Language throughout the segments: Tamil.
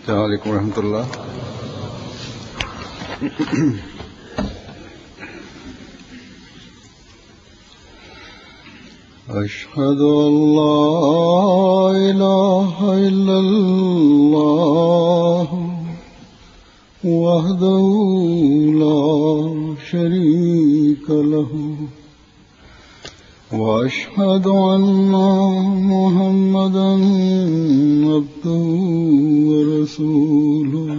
السلام عليكم ورحمة الله. أشهد أن لا إله إلا الله وحده لا شريك له وأشهد أن محمدا عبده ورسوله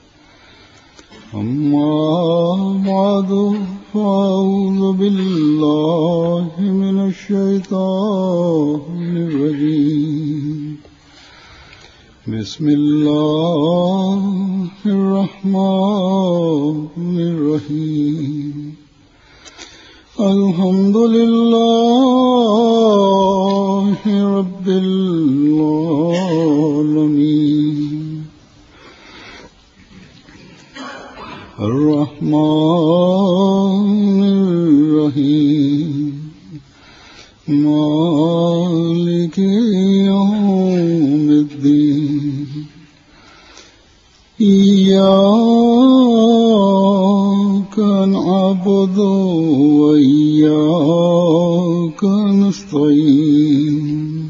أما بعد فأعوذ بالله من الشيطان الرجيم بسم الله الرحمن الرحيم الحمد لله رب العالمين الرحمن الرحيم مالك يوم الدين إياك نعبد وإياك نستعين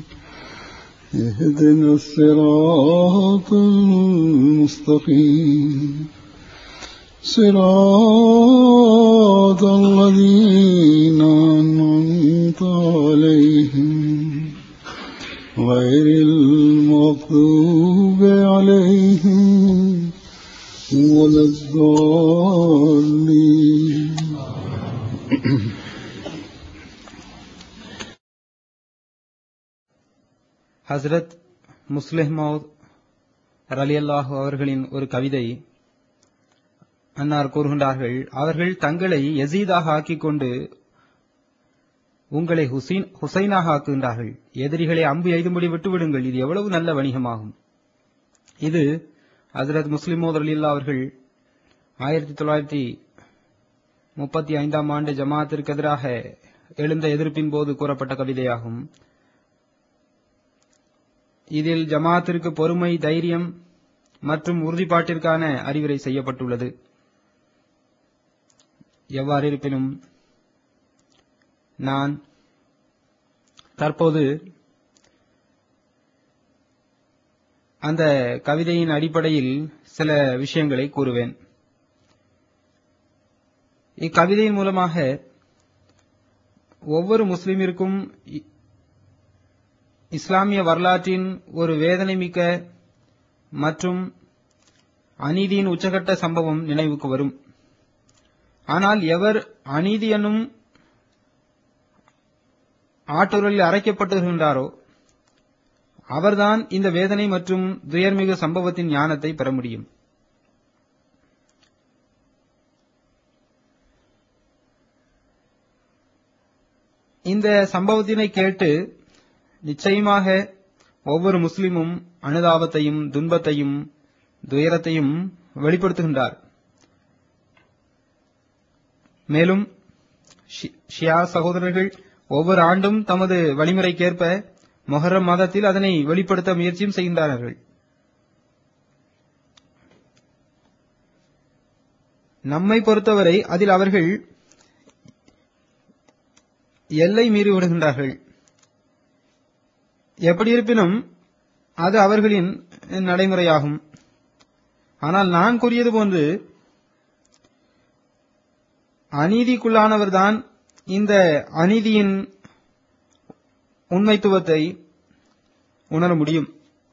اهدنا الصراط المستقيم صراط الذين أنعمت عليهم غير المغضوب عليهم ولا الضالين. ஹஸ்ரத் முஸ்லிம் மௌத் ரலியல்லாஹு அவர்களின் ஒரு கவிதை. அன்னார் கூறுகின்றார்கள், அவர்கள் தங்களை யசீதாக ஆக்கிக் கொண்டு உங்களை ஹுசைனாக ஆக்குகின்றார்கள். எதிரிகளை அம்பு எய்தும்படி விட்டுவிடுங்கள், இது எவ்வளவு நல்ல வணிகமாகும். இது ஹஸ்ரத் முஸ்லிம் மௌத் ரலியல்லாஹு அவர்கள் 1935 ஆண்டு ஜமாத்திற்கு எதிராக எழுந்த எதிர்ப்பின் போது கூறப்பட்ட கவிதையாகும். இதில் ஜமாத்திற்கு பொறுமை, தைரியம் மற்றும் உறுதிப்பாட்டிற்கான அறிவுரை செய்யப்பட்டுள்ளது. எவ்வாறு இருப்பினும் நான் தற்போது அந்த கவிதையின் அடிப்படையில் சில விஷயங்களை கூறுவேன். இக்கவிதையின் மூலமாக ஒவ்வொரு முஸ்லிமிற்கும் இஸ்லாமிய வரலாற்றின் ஒரு வேதனை மிக்க மற்றும் அநீதியின் உச்சகட்ட சம்பவம் நினைவுக்கு வரும். ஆனால் எவர் அநீதி என்னும் ஆற்றலில் அரைக்கப்பட்டிருக்கின்றாரோ அவர்தான் இந்த வேதனை மற்றும் துயர்மிகு சம்பவத்தின் ஞானத்தை பெற முடியும். இந்த சம்பவத்தினை கேட்டு நிச்சயமாக ஒவ்வொரு முஸ்லிமும் அனுதாபத்தையும் துன்பத்தையும் துயரத்தையும் வெளிப்படுத்துகின்றார். மேலும் ஷியா சகோதரர்கள் ஒவ்வொரு ஆண்டும் தமது வழிமுறைக்கேற்ப முஹர்ரம் மாதத்தில் அதனை வெளிப்படுத்த முயற்சியும் செய்கின்றார்கள். நம்மை பொறுத்தவரை அதில் அவர்கள் எல்லை மீறி விடுகின்றார்கள். எப்படி இருப்பினும் அது அவர்களின் நடைமுறையாகும். ஆனால் நான் கூறியது போன்று அநீதிக்குள்ளானவர்தான் இந்த அநீதியின் உண்மைத்துவத்தை உணர முடியும்.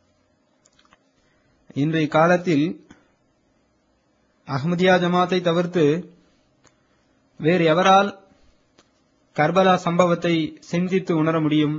இன்றைய காலத்தில் அஹ்மதியா ஜமாத்தை தவிர்த்து வேறு எவரால் கர்பலா சம்பவத்தை சிந்தித்து உணர முடியும்?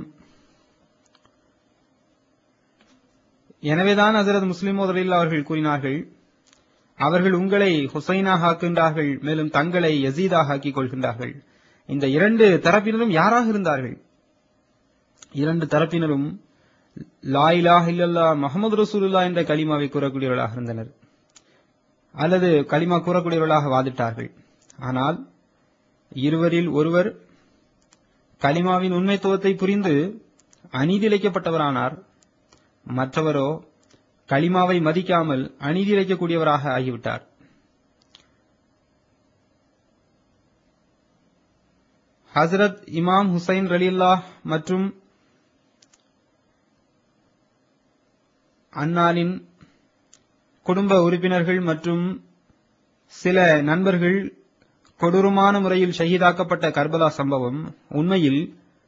எனவேதான் ஹஜ்ரத் முஸ்லிம் மௌத் ரலியல்லாஹு அவர்கள் கூறினார்கள், அவர்கள் உங்களை ஹுசைனாக ஆக்குகின்றார்கள், மேலும் தங்களை யசீதாக ஆக்கிக் கொள்கின்றார்கள். இந்த இரண்டு தரப்பினரும் யாராக இருந்தார்கள்? இரண்டு தரப்பினரும் லா இலாஹ இல்லல்லாஹ் முஹம்மது ரசூலுல்லாஹ் என்ற கலிமாவை கூறக்கூடியவர்களாக இருந்தனர், அல்லது கலிமா கூறக்கூடியவர்களாக வாதிட்டார்கள். ஆனால் இருவரில் ஒருவர் கலிமாவின் உண்மைத்துவத்தை புரிந்து அநீதி இழைக்கப்பட்டவரானார், மற்றவரோ கலிமாவை மதிக்காமல் அநீதி இழைக்கக்கூடியவராக ஆகிவிட்டார். ஹசரத் இமாம் ஹுசைன் ரலியல்லாஹ் மற்றும் அன்னாரின் குடும்ப உறுப்பினர்கள் மற்றும் சில நண்பர்கள் கொடூரமான முறையில் ஷஹீதாக்கப்பட்ட கர்பலா சம்பவம் உண்மையில்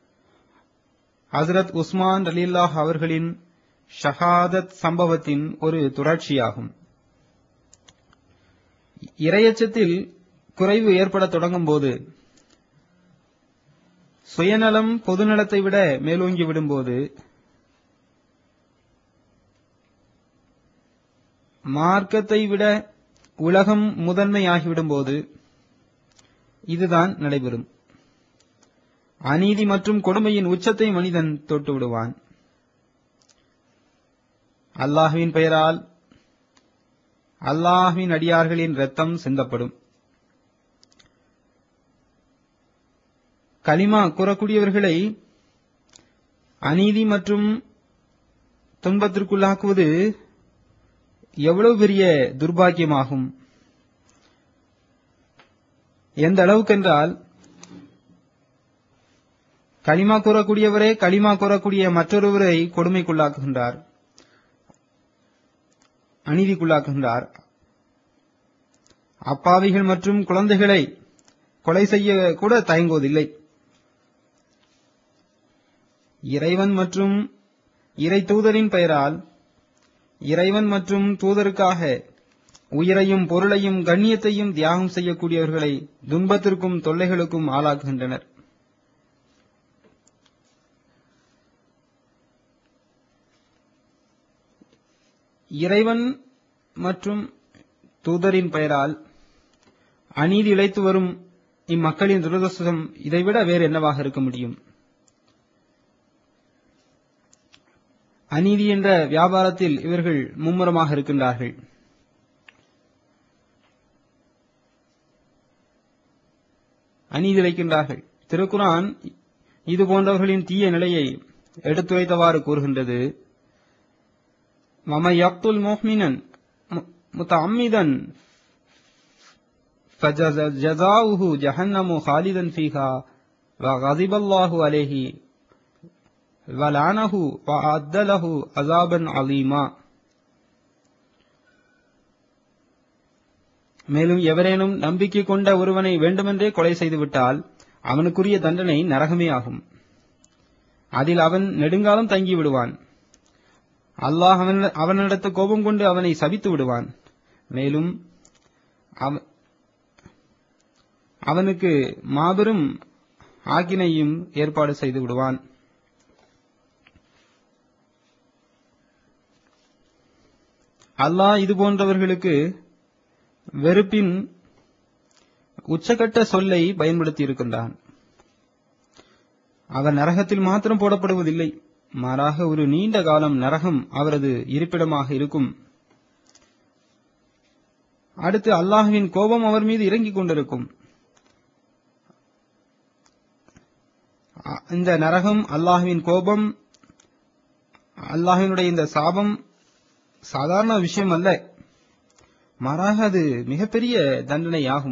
ஹசரத் உஸ்மான் ரலியல்லாஹ் அவர்களின் ஷஹாதத் சம்பவத்தின் ஒரு தொடர்ச்சியாகும். இரையச்சத்தில் குறைவு ஏற்பட தொடங்கும் போது, சுயநலம் பொதுநலத்தை விட மேலோங்கி விடும்போது, மார்க்கத்தை விட உலகம் முதன்மையாகிவிடும்போது இதுதான் நடைபெறும். அநீதி மற்றும் கொடுமையின் உச்சத்தை மனிதன் தொட்டு விடுவான். அல்லாஹ்வின் பெயரால் அல்லாஹ்வின் அடியார்களின் இரத்தம் சிந்தப்படும். கலிமா கூறக்கூடியவர்களை அநீதி மற்றும் துன்பத்திற்குள்ளாக்குவது எவ்வளவு பெரிய துர்பாக்கியமாகும். எந்த அளவுக்கென்றால், கலிமா கூறக்கூடியவரே கலிமா கூறக்கூடிய மற்றொருவரை கொடுமைக்குள்ளாக்குகின்றார், அநீதிக்குள்ளாக்குகின்றார். அப்பாவிகள் மற்றும் குழந்தைகளை கொலை செய்ய கூட தயங்குவதில்லை. இறைவன் மற்றும் இறை தூதரின் பெயரால் இறைவன் மற்றும் தூதருக்காக உயிரையும் பொருளையும் கண்ணியத்தையும் தியாகம் செய்யக்கூடியவர்களை துன்பத்திற்கும் தொல்லைகளுக்கும் ஆளாக்குகின்றனர். இறைவன் மற்றும் தூதரின் பெயரால் அநீதி இழைத்து வரும் இம்மக்களின் துரதிர்ஷ்டம் இதைவிட வேறு என்னவாக இருக்க முடியும்? அநீதி என்ற வியாபாரத்தில் இவர்கள் மும்முரமாக இருக்கின்றார்கள். அநீதி இழைக்கின்றார்கள். திருக்குர்ஆன் இது போன்றவர்களின் தீய நிலையை எடுத்துரைத்தவாறு கூறுகின்றது. وَمَن يَقْتُلْ مُؤْمِنًا مُتَعَمِّدًا فَجَزَاؤُهُ جَهَنَّمُ خَالِدًا فِيهَا وَغَضِبَ اللَّهُ عَلَيْهِ وَلَعَنَهُ وَأَعَدَّ لَهُ عَذَابًا عَظِيمًا. மேலும் எவரேனும் நம்பிக்கை கொண்ட ஒருவனை வேண்டுமென்றே கொலை செய்துவிட்டால் அவனுக்குரிய தண்டனை நரகமே ஆகும். அதில் அவன் நெடுங்காலம் தங்கி விடுவான். அல்லாஹ் அவனிடத்து கோபம் கொண்டு அவனை சபித்து விடுவான். மேலும் அவனுக்கு மாபெரும் ஆக்கினையும் ஏற்பாடு செய்து விடுவான். அல்லாஹ் இது போன்றவர்களுக்கு வெறுப்பின் உச்சகட்ட சொல்லை பயன்படுத்தி இருக்கின்றான். அவர் நரகத்தில் மாத்திரம் போடப்படுவதில்லை, மாறாக ஒரு நீண்ட காலம் நரகம் அவரது இருப்பிடமாக இருக்கும். அடுத்து அல்லாஹ்வின் கோபம் அவர் மீது இறங்கிக் கொண்டிருக்கும். இந்த நரகம், அல்லாஹ்வின் கோபம், அல்லாஹ்வினுடைய இந்த சாபம் சாதாரண விஷயம் அல்ல, மாறாக அது மிகப்பெரிய தண்டனை ஆகும்.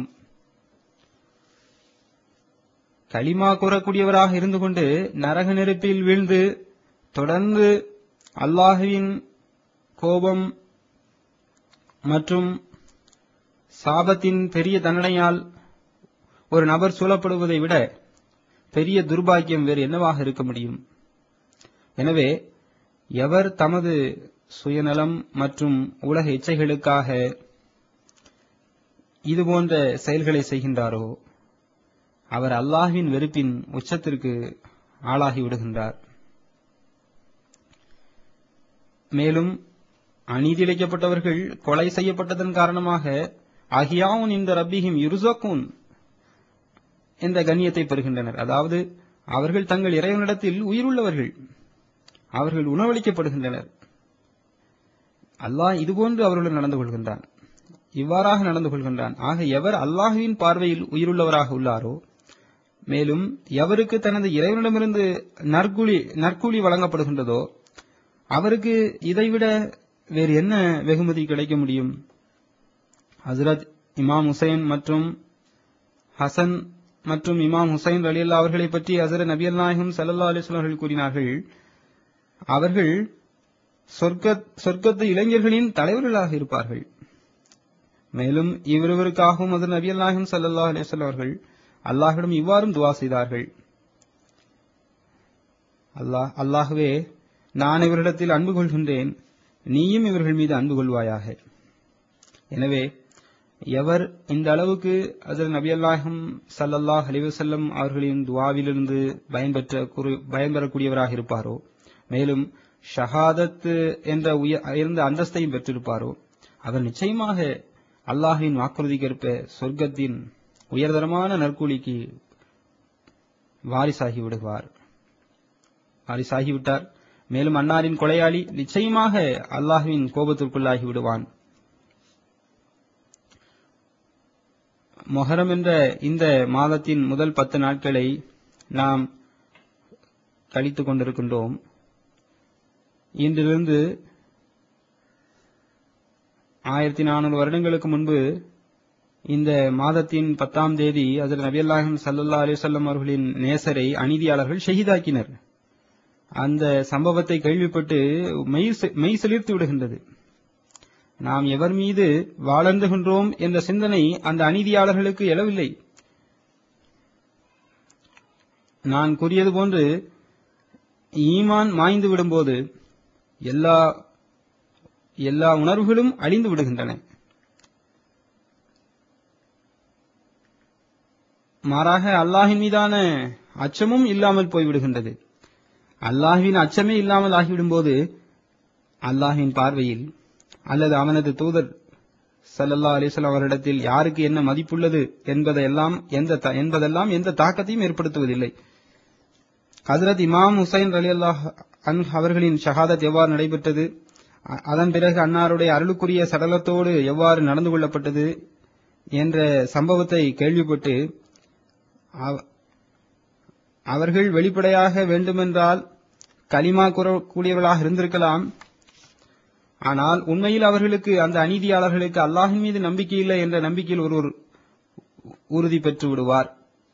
களிமா கூறக்கூடியவராக இருந்து கொண்டு நரக நெருப்பில் வீழ்ந்து தொடர்ந்து அல்லாஹ்வின் கோபம் மற்றும் சாபத்தின் பெரிய தண்டனையால் ஒரு நபர் சூழப்படுவதை விட பெரிய துர்பாக்கியம் வேறு என்னவாக இருக்க முடியும்? எனவே எவர் தமது சுயநலம் மற்றும் உலக இச்சைகளுக்காக இதுபோன்ற செயல்களை செய்கின்றாரோ அவர் அல்லாஹ்வின் வெறுப்பின் உச்சத்திற்கு ஆளாகிவிடுகின்றார். மேலும் அநீதி இழைக்கப்பட்டவர்கள் கொலை செய்யப்பட்டதன் காரணமாக அஹ்யாவுன் இந்த ரப்பிஹிம் யுர்ஸகூன் என்ற கண்ணியத்தை பெறுகின்றனர். அதாவது அவர்கள் தங்கள் இறைவனிடத்தில் உயிருள்ளவர்கள், அவர்கள் உணவளிக்கப்படுகின்றனர். அல்லாஹ் இதுபோன்று அவர்களுடன் நடந்து கொள்கின்றான், இவ்வாறாக நடந்து கொள்கின்றான். ஆக எவர் அல்லாஹ்வின் பார்வையில் உயிருள்ளவராக உள்ளாரோ, மேலும் எவருக்கு தனது இறைவனிடமிருந்து நற்கூலி வழங்கப்படுகின்றதோ அவருக்கு இதைவிட வேறு என்ன வெகுமதி கிடைக்க முடியும்? ஹஜ்ரத் இமாம் ஹுசைன் மற்றும் ஹசன் மற்றும் இமாம் ஹுசைன் ரலியல்லாஹு அவர்களை பற்றி ஹஜ்ரத் நபிகள் நாயகம் ஸல்லல்லாஹு அலைஹி வஸல்லம் அவர்கள் கூறினார்கள், அவர்கள் சொர்க்கத்து இளைஞர்களின் தலைவர்களாக இருப்பார்கள். மேலும் இவருவருக்காகவும் ஹஜ்ரத் நபிகள் நாயகம் ஸல்லல்லாஹு அலைஹி வஸல்லம் அவர்கள் அல்லாஹ்விடம் இவ்வாறும் துஆ செய்தார்கள், அல்லாஹ்வே, நான் இவரிடத்தில் அன்பு கொள்கின்றேன், நீயும் இவர்கள் மீது அன்பு கொள்வாயாக. எனவே எவர் இந்த அளவுக்கு ஹஜ்ரத் நபிகள் நாயகம் ஸல்லல்லாஹு அலைஹி வஸல்லம் அவர்களின் துஆவிலிருந்து பயன்பெறக்கூடியவராக இருப்பாரோ, மேலும் ஷஹாதத் என்ற உயர்ந்த அந்தஸ்தையும் பெற்றிருப்பாரோ, அவர் நிச்சயமாக அல்லாஹ்வின் வாக்குறுதிக்கேற்ப சொர்க்கத்தின் உயர்தரமான நற்கூலிக்கு வாரிசாகிவிட்டார். மேலும் அன்னாரின் கொலையாளி நிச்சயமாக அல்லாஹ்வின் கோபத்திற்குள்ளாகி விடுவான். மொஹரம் என்ற இந்த மாதத்தின் முதல் 10 நாட்களை நாம் கழித்துக் கொண்டிருக்கின்றோம். இன்றிலிருந்து 1400 வருடங்களுக்கு முன்பு இந்த மாதத்தின் 10ஆம் தேதி ஹஜ்ரத் நபிகள் நாயகம் ஸல்லல்லாஹு அலைஹி வஸல்லம் அவர்களின் நேசரை அநீதியாளர்கள் ஷஹீதாக்கினர். அந்த சம்பவத்தை கேள்விப்பட்டு மெய் சிலிர்த்து விடுகின்றது. நாம் எவர் மீது வாழ்ந்துகின்றோம் என்ற சிந்தனை அந்த அநீதியாளர்களுக்கு எழவில்லை. நான் கூறியது போன்று ஈமான் மாய்ந்து விடும்போது எல்லா உணர்வுகளும் அழிந்து விடுகின்றன. மாறாக அல்லாஹ்வின் மீதான அச்சமும் இல்லாமல் போய்விடுகின்றது. அல்லாஹ்வின் அச்சமே இல்லாமல் ஆகிவிடும்போது அல்லாஹ்வின் பார்வையில் அல்லது அவனது தூதர் ஸல்லல்லாஹு அலைஹி வஸல்லம் அவரிடத்தில் யாருக்கு என்ன மதிப்புள்ளது என்பதெல்லாம் எந்த தாக்கத்தையும் ஏற்படுத்துவதில்லை. ஹஜ்ரத் இமாம் ஹுசைன் ரலியல்லாஹு அன்ஹு அவர்களின் ஷஹாதத் எவ்வாறு நடைபெற்றது, அதன் பிறகு அன்னாருடைய அருளுக்குரிய சடலத்தோடு எவ்வாறு நடந்து கொள்ளப்பட்டது என்ற சம்பவத்தை கேள்விப்பட்டு அவர்கள் வெளிப்படையாக வேண்டுமென்றால் கலிமா கூறக்கூடியவர்களாக இருந்திருக்கலாம். ஆனால் உண்மையில் அவர்களுக்கு, அந்த அநீதியாளர்களுக்கு அல்லாஹ்வின் மீது நம்பிக்கை இல்லை என்ற நம்பிக்கையில் ஒருவர் உறுதி பெற்று விடுவார்.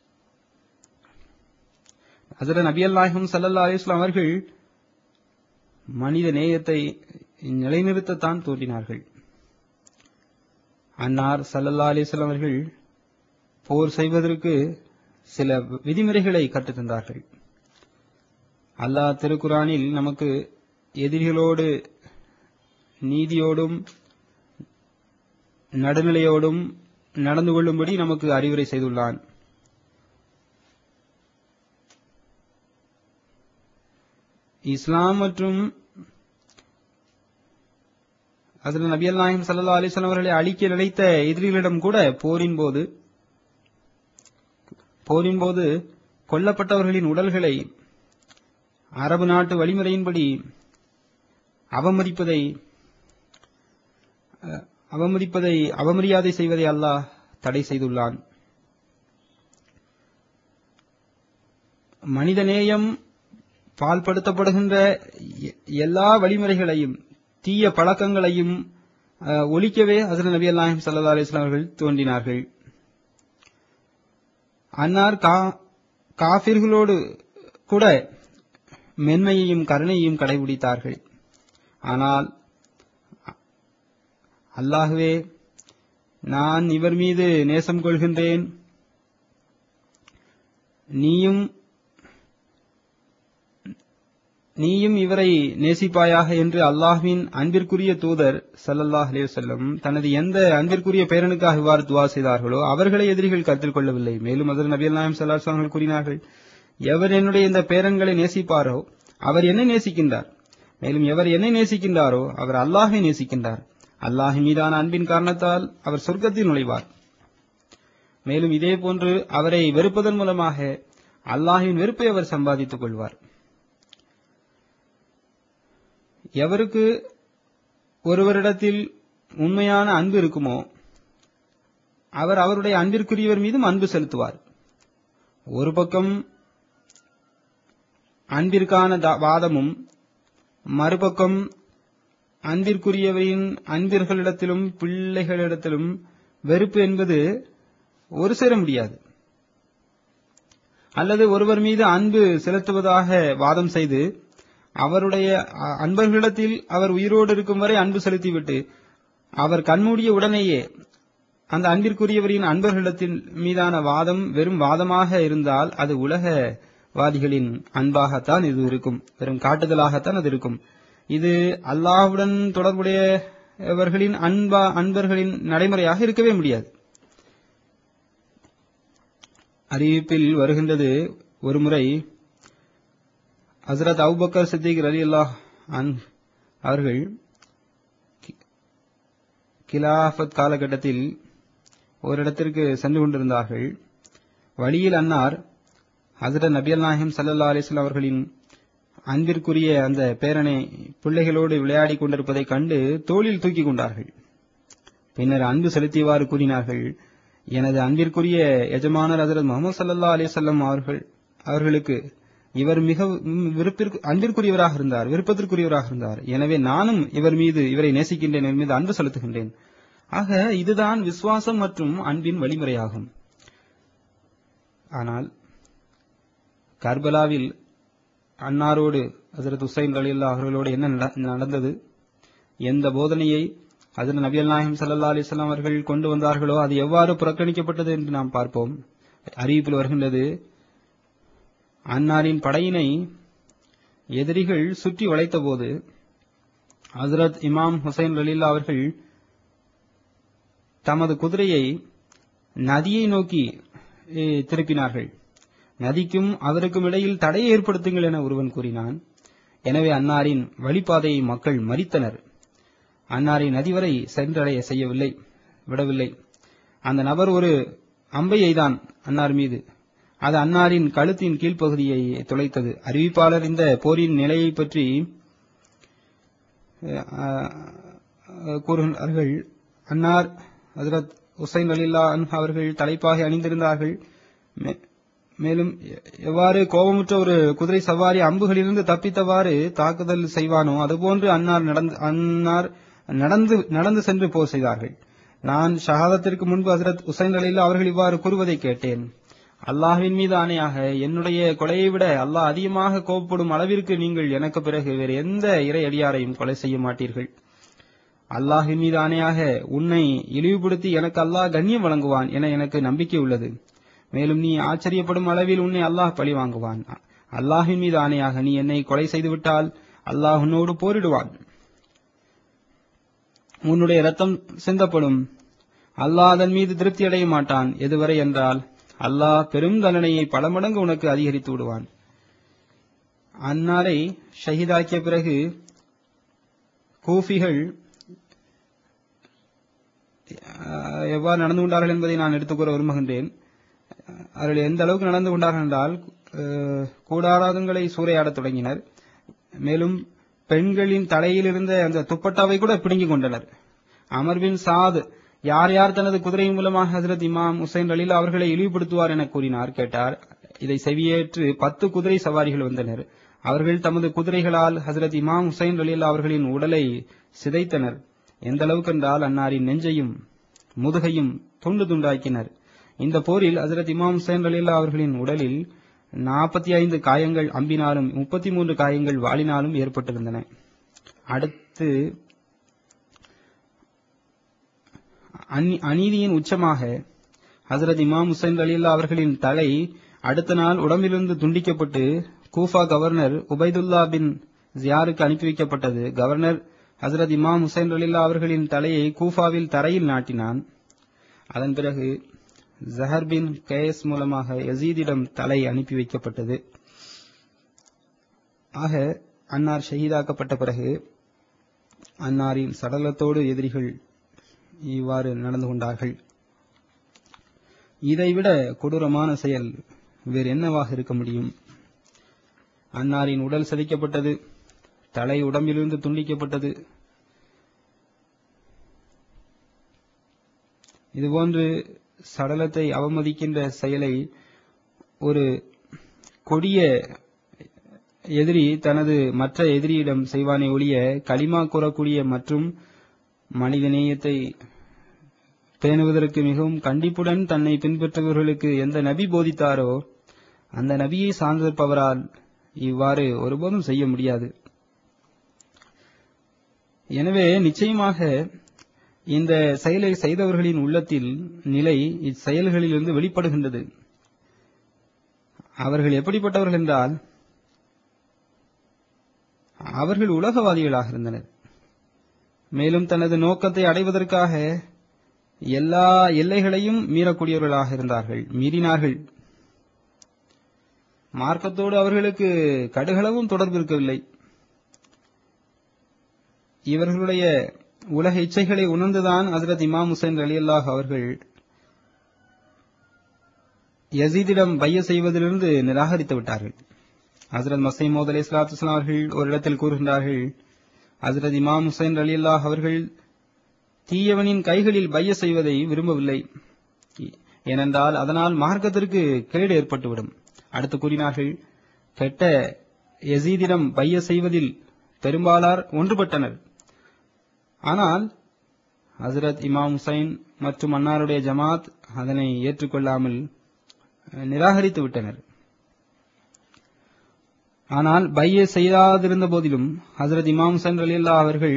ஹஜ்ரத் நபிகள் நாயகம் ஸல்லல்லாஹு அலைஹி வஸல்லம் அவர்கள் மனித நேயத்தை நிலைநிறுத்தத்தான் தோன்றினார்கள். அன்னார் ஸல்லல்லாஹு அலைஹி வஸல்லம் அவர்கள் போர் செய்வதற்கு சில விதிமுறைகளை கற்றுத்தந்தார்கள். அல்லாஹ் திருக்குர்ஆனில் நமக்கு எதிரிகளோடு நீதியோடும் நடுநிலையோடும் நடந்து கொள்ளும்படி நமக்கு அறிவுரை செய்துள்ளான். இஸ்லாம் மற்றும் ஹஜ்ரத் நபிகள் நாயகம் ஸல்லல்லாஹு அலைஹி வஸல்லம் அவர்களை அழிக்க நினைத்த எதிரிகளிடம் கூட போரின் போது கொல்லப்பட்டவர்களின் உடல்களை அரபு நாட்டு வழிமுறையின்படி அவமரியாதை செய்வதை அல்லாஹ் தடை செய்துள்ளான். மனிதநேயம் பால்படுத்தப்படுகின்ற எல்லா வழிமுறைகளையும் தீய பழக்கங்களையும் ஒழிக்கவே ஹஜ்ரத் நபிகள் நாயகம் ஸல்லல்லாஹு அலைஹி வஸல்லம் அவர்கள் தோன்றினார்கள். அன்னார் காஃபிர்களோடு கூட மென்மையையும் கருணையையும் கடைபிடித்தார்கள். ஆனால் அல்லாஹ்வே, நான் இவர் மீது நேசம் கொள்கின்றேன், நீயும் இவரை நேசிப்பாயாக என்று அல்லாஹ்வின் அன்பிற்குரிய தூதர் ஸல்லல்லாஹு அலைஹி வஸல்லம் தனது எந்த அன்பிற்குரிய பேரனுக்காக இவ்வாறு துஆ செய்தார்களோ அவர்களை எதிரிகள் கருத்தில் கொள்ளவில்லை. மேலும் ஹஜ்ரத் நபிகள் நாயகம் ஸல்லல்லாஹு அலைஹி வஸல்லம் கூறினார்கள், எவர் என்னுடைய இந்த பேரன்களை நேசிப்பாரோ அவர் என்னை நேசிக்கின்றார், மேலும் எவர் என்னை நேசிக்கின்றாரோ அவர் அல்லாஹ்வை நேசிக்கின்றார். அல்லாஹ்வின் மீதான அன்பின் காரணத்தால் அவர் சொர்க்கத்தில் நுழைவார். மேலும் இதே போன்று அவரை வெறுப்பதன் மூலமாக அல்லாஹ்வின் வெறுப்பை அவர் சம்பாதித்துக் கொள்வார். எவருக்கு ஒருவரிடத்தில் உண்மையான அன்பு இருக்குமோ அவர் அவருடைய அன்பிற்குரியவர் மீதும் அன்பு செலுத்துவார். ஒரு பக்கம் அன்பிற்கான வாதமும் மறுபக்கம் அன்பிற்குரியவரின் அன்பிற்களிடத்திலும் பிள்ளைகளிடத்திலும் வெறுப்பு என்பது ஒரு சேர முடியாது. அல்லது ஒருவர் மீது அன்பு செலுத்துவதாக வாதம் செய்து அவருடைய அன்பர்களிடத்தில் அவர் உயிரோடு இருக்கும் வரை அன்பு செலுத்திவிட்டு அவர் கண்மூடிய உடனேயே அந்த அன்பிற்குரியவரின் அன்பர்களிடத்தின் மீதான வாதம் வெறும் வாதமாக இருந்தால் அது உலகவாதிகளின் அன்பாகத்தான் இது இருக்கும், வெறும் காட்டுதலாகத்தான் அது இருக்கும். இது அல்லாஹ்வுடன் தொடர்புடையவர்களின் அன்பர்களின் நடைமுறையாக இருக்கவே முடியாது. அறிவிப்பில் வருகின்றது, ஒருமுறை ஹஸ்ரத் அபூபக்கர் சித்திக் ரலியல்லாஹு அன்ஹு அவர்கள் கிலாஃபத் காலகட்டத்தில் ஒரு இடத்திற்கு சென்று கொண்டிருந்தார்கள். வழியில் அன்னார் ஹஸ்ரத் நபியல் நாயகம் ஸல்லல்லாஹு அலைஹி வஸல்லம் அவர்களின் அன்பிற்குரிய அந்த பேரனை பிள்ளைகளோடு விளையாடிக் கொண்டிருப்பதைக் கண்டு தோளில் தூக்கிக் கொண்டார்கள். பின்னர் அன்பு செலுத்தியவாறு கூறினார்கள், எனது அன்பிற்குரிய எஜமானர் ஹஜ்ரத் முஹம்மது ஸல்லல்லாஹு அலைஹி வஸல்லம் அவர்களுக்கு இவர் மிக அன்பிற்குரியவராக இருந்தார், விருப்பத்திற்குரியவராக இருந்தார். எனவே நானும் இவரை நேசிக்கின்றேன், இவர் மீது அன்பு செலுத்துகின்றேன். ஆக இதுதான் விசுவாசம் மற்றும் அன்பின் வழிமுறையாகும். ஆனால் கர்பலாவில் அன்னாரோடு ஹஜ்ரத் ஹுசைன் ரலியல்லாஹு அவர்களோடு என்ன நடந்தது, எந்த போதனையை ஹஜ்ரத் நபியல் நாயகம் ஸல்லல்லாஹு அலைஹி வஸல்லம் அவர்கள் கொண்டு வந்தார்களோ அது எவ்வாறு புறக்கணிக்கப்பட்டது என்று நாம் பார்ப்போம். அறிவிப்பில் வருகின்றது, அன்னாரின் படையினை எதிரிகள் சுற்றி வளைத்த போது ஹஜ்ரத் இமாம் ஹுசைன் ரலியல்லாஹு அவர்கள் தமது குதிரையை நதியை நோக்கி திருப்பினார்கள். நதிக்கும் அவருக்கும் இடையில் தடையை ஏற்படுத்துங்கள் என ஒருவன் கூறினான். எனவே அன்னாரின் வழிபாதையை மக்கள் மறித்தனர். அன்னாரை நதி வரை சென்றடைய விடவில்லை. அந்த நபர் ஒரு அம்பை எய்தான் அன்னார் மீது. அது அன்னாரின் கழுத்தின் கீழ்ப்பகுதியை துளைத்தது. அறிவிப்பாளர் இந்த போரின் நிலையை பற்றி கூறுகிறார்கள். அன்னார் ஹஜ்ரத் ஹுசைன் ரலியல்லாஹு அன்ஹு அவர்கள் தலைப்பாகை அணிந்திருந்தார்கள். மேலும் எவ்வாறு கோபமுற்ற ஒரு குதிரை சவாரி அம்புகளிலிருந்து தப்பித்தவாறு தாக்குதல் செய்வானோ அதுபோன்று அன்னார் நடந்து சென்று போர் செய்தார்கள். நான் ஷஹாதத்திற்கு முன்பு ஹஜ்ரத் ஹுசைன் ரலியல்லாஹு அவர்கள் இவ்வாறு கூறுவதை கேட்டேன், அல்லாஹ்வின் மீது ஆணையாக என்னுடைய கொலையை விட அல்லாஹ் அதிகமாக கோபப்படும் அளவிற்கு நீங்கள் எனக்கு பிறகு வேறு எந்த இறை அடியாரையும் கொலை செய்ய மாட்டீர்கள். அல்லாஹ்வின் மீது ஆணையாக உன்னை இழிவுபடுத்தி எனக்கு அல்லாஹ் கண்ணியம் வழங்குவான் என எனக்கு நம்பிக்கை உள்ளது. மேலும் நீ ஆச்சரியப்படும் அளவில் உன்னை அல்லாஹ் பழி வாங்குவான். அல்லாஹ்வின் மீது ஆணையாக நீ என்னை கொலை செய்துவிட்டால் அல்லாஹ் உன்னோடு போரிடுவான். உன்னுடைய ரத்தம் சிந்தப்படும். அல்லாஹ் அதன் மீது திருப்தி அடைய மாட்டான். எதுவரை என்றால் அல்லாஹ் பெரும் தண்டனையை பல மடங்கு உனக்கு அதிகரித்து விடுவான். அன்னாரை ஷஹீதாக்கிய பிறகு கூஃபிகள் எவ்வாறு நடந்து கொண்டார்கள் என்பதை நான் எடுத்துக் கூற விரும்புகின்றேன். அவர்கள் எந்த அளவுக்கு நடந்து கொண்டார்கள் என்றால் கூடாரங்களை சூறையாடத் தொடங்கினர். மேலும் பெண்களின் தலையில் இருந்த அந்த துப்பட்டாவை கூட பிடுங்கிக் கொண்டனர். அமர் பின் சாத் யார் யார் தனது குதிரை மூலமாக ஹஜ்ரத் இமாம் ஹுசைன் ரலியல்லாஹு அவர்களை இழிவுபடுத்துவார் என கேட்டார். இதை செவியேற்று 10 குதிரை சவாரிகள் வந்தனர். அவர்கள் தமது குதிரைகளால் ஹஜ்ரத் இமாம் ஹுசைன் ரலியல்லாஹு அவர்களின் உடலை சிதைத்தனர். எந்த அளவுக்கு என்றால் அன்னாரின் நெஞ்சையும் முதுகையும் துண்டு துண்டாக்கினர். இந்த போரில் ஹஜ்ரத் இமாம் ஹுசைன் ரலியல்லாஹு அவர்களின் உடலில் 45 காயங்கள் அம்பினாலும் 33 காயங்கள் வாளினாலும் ஏற்பட்டிருந்தன. அடுத்து அநீதியின் உச்சமாக ஹஜ்ரத் இமாம் ஹுசைன் ரலியல்லாஹு அவர்களின் தலை அடுத்த நாள் உடம்பிலிருந்து துண்டிக்கப்பட்டு கூஃபா கவர்னர் உபைதுல்லா பின் ஜியாருக்கு அனுப்பி வைக்கப்பட்டது. கவர்னர் ஹஜ்ரத் இமாம் ஹுசைன் ரலியல்லாஹு அவர்களின் தலையை கூஃபாவில் தரையில் நாட்டினான். அதன் பிறகு ஜஹர் பின் கைஸ் மூலமாக யசீதிடம் தலை அனுப்பி வைக்கப்பட்டது. ஆக அன்னார் ஷஹீதாக்கப்பட்ட பிறகு அன்னாரின் சடலத்தோடு எதிரிகள் இவ்வாறு நடந்து கொண்டார்கள். இதைவிட கொடூரமான செயல் வேறு என்னவாக இருக்க முடியும்? அன்னாரின் உடல் சிதைக்கப்பட்டது, தலை உடம்பிலிருந்து துண்டிக்கப்பட்டது. இதுபோன்று சடலத்தை அவமதிக்கின்ற செயலை ஒரு கொடிய எதிரி தனது மற்ற எதிரியிடம் செய்வானே ஒழிய களிமா கூறக்கூடிய மற்றும் மனிதநேயத்தை பேணுவதற்கு மிகவும் கண்டிப்புடன் தன்னை பின்பற்றுபவர்களுக்கு எந்த நபி போதித்தாரோ அந்த நபியை சார்ந்திருப்பவரால் இவ்வாறு ஒருபோதும் செய்ய முடியாது. எனவே நிச்சயமாக இந்த செயலை செய்தவர்களின் உள்ளத்தில் நிலை இச்செயல்களிலிருந்து வெளிப்படுகின்றது. அவர்கள் எப்படிப்பட்டவர்கள் என்றால் அவர்கள் உலகவாதிகளாக இருந்தனர். மேலும் தனது நோக்கத்தை அடைவதற்காக எல்லா எல்லைகளையும் மீறக்கூடியவர்களாக மீறினார்கள். மார்க்கத்தோடு அவர்களுக்கு கடுகளவும் தொடர்பு இருக்கவில்லை. இவர்களுடைய உலக இச்சைகளை உணர்ந்துதான் ஹஜ்ரத் இமாம் ஹுசைன் ரலியல்லாஹு அவர்கள் யசீதிடம் பைய செய்வதிலிருந்து நிராகரித்து விட்டார்கள். ஹஜ்ரத் மஸீஹ் மவ்ஊத் அலைஹிஸ்ஸலாத்து வஸ்ஸலாம் அவர்கள் ஒரு இடத்தில் கூறுகின்றார்கள், ஹஜ்ரத் இமாம் ஹுசைன் ரலியல்லாஹு அவர்கள் தீயவனின் கைகளில் பைய செய்வதை விரும்பவில்லை. ஏனென்றால் அதனால் மார்க்கத்திற்கு கேடு ஏற்பட்டுவிடும். அடுத்து கூறினார்கள், கெட்ட யசீதிடம் பைய செய்வதில் பெரும்பாலார் ஒன்றுபட்டனர். ஆனால் ஹஜ்ரத் இமாம் ஹுசைன் மற்றும் அன்னாருடைய ஜமாத் அதனை ஏற்றுக்கொள்ளாமல் நிராகரித்து விட்டனர். ஆனால் பைய செய்யாதிருந்த போதிலும் ஹஜ்ரத் இமாம் ஹுசைன் ரலியல்லாஹு அவர்கள்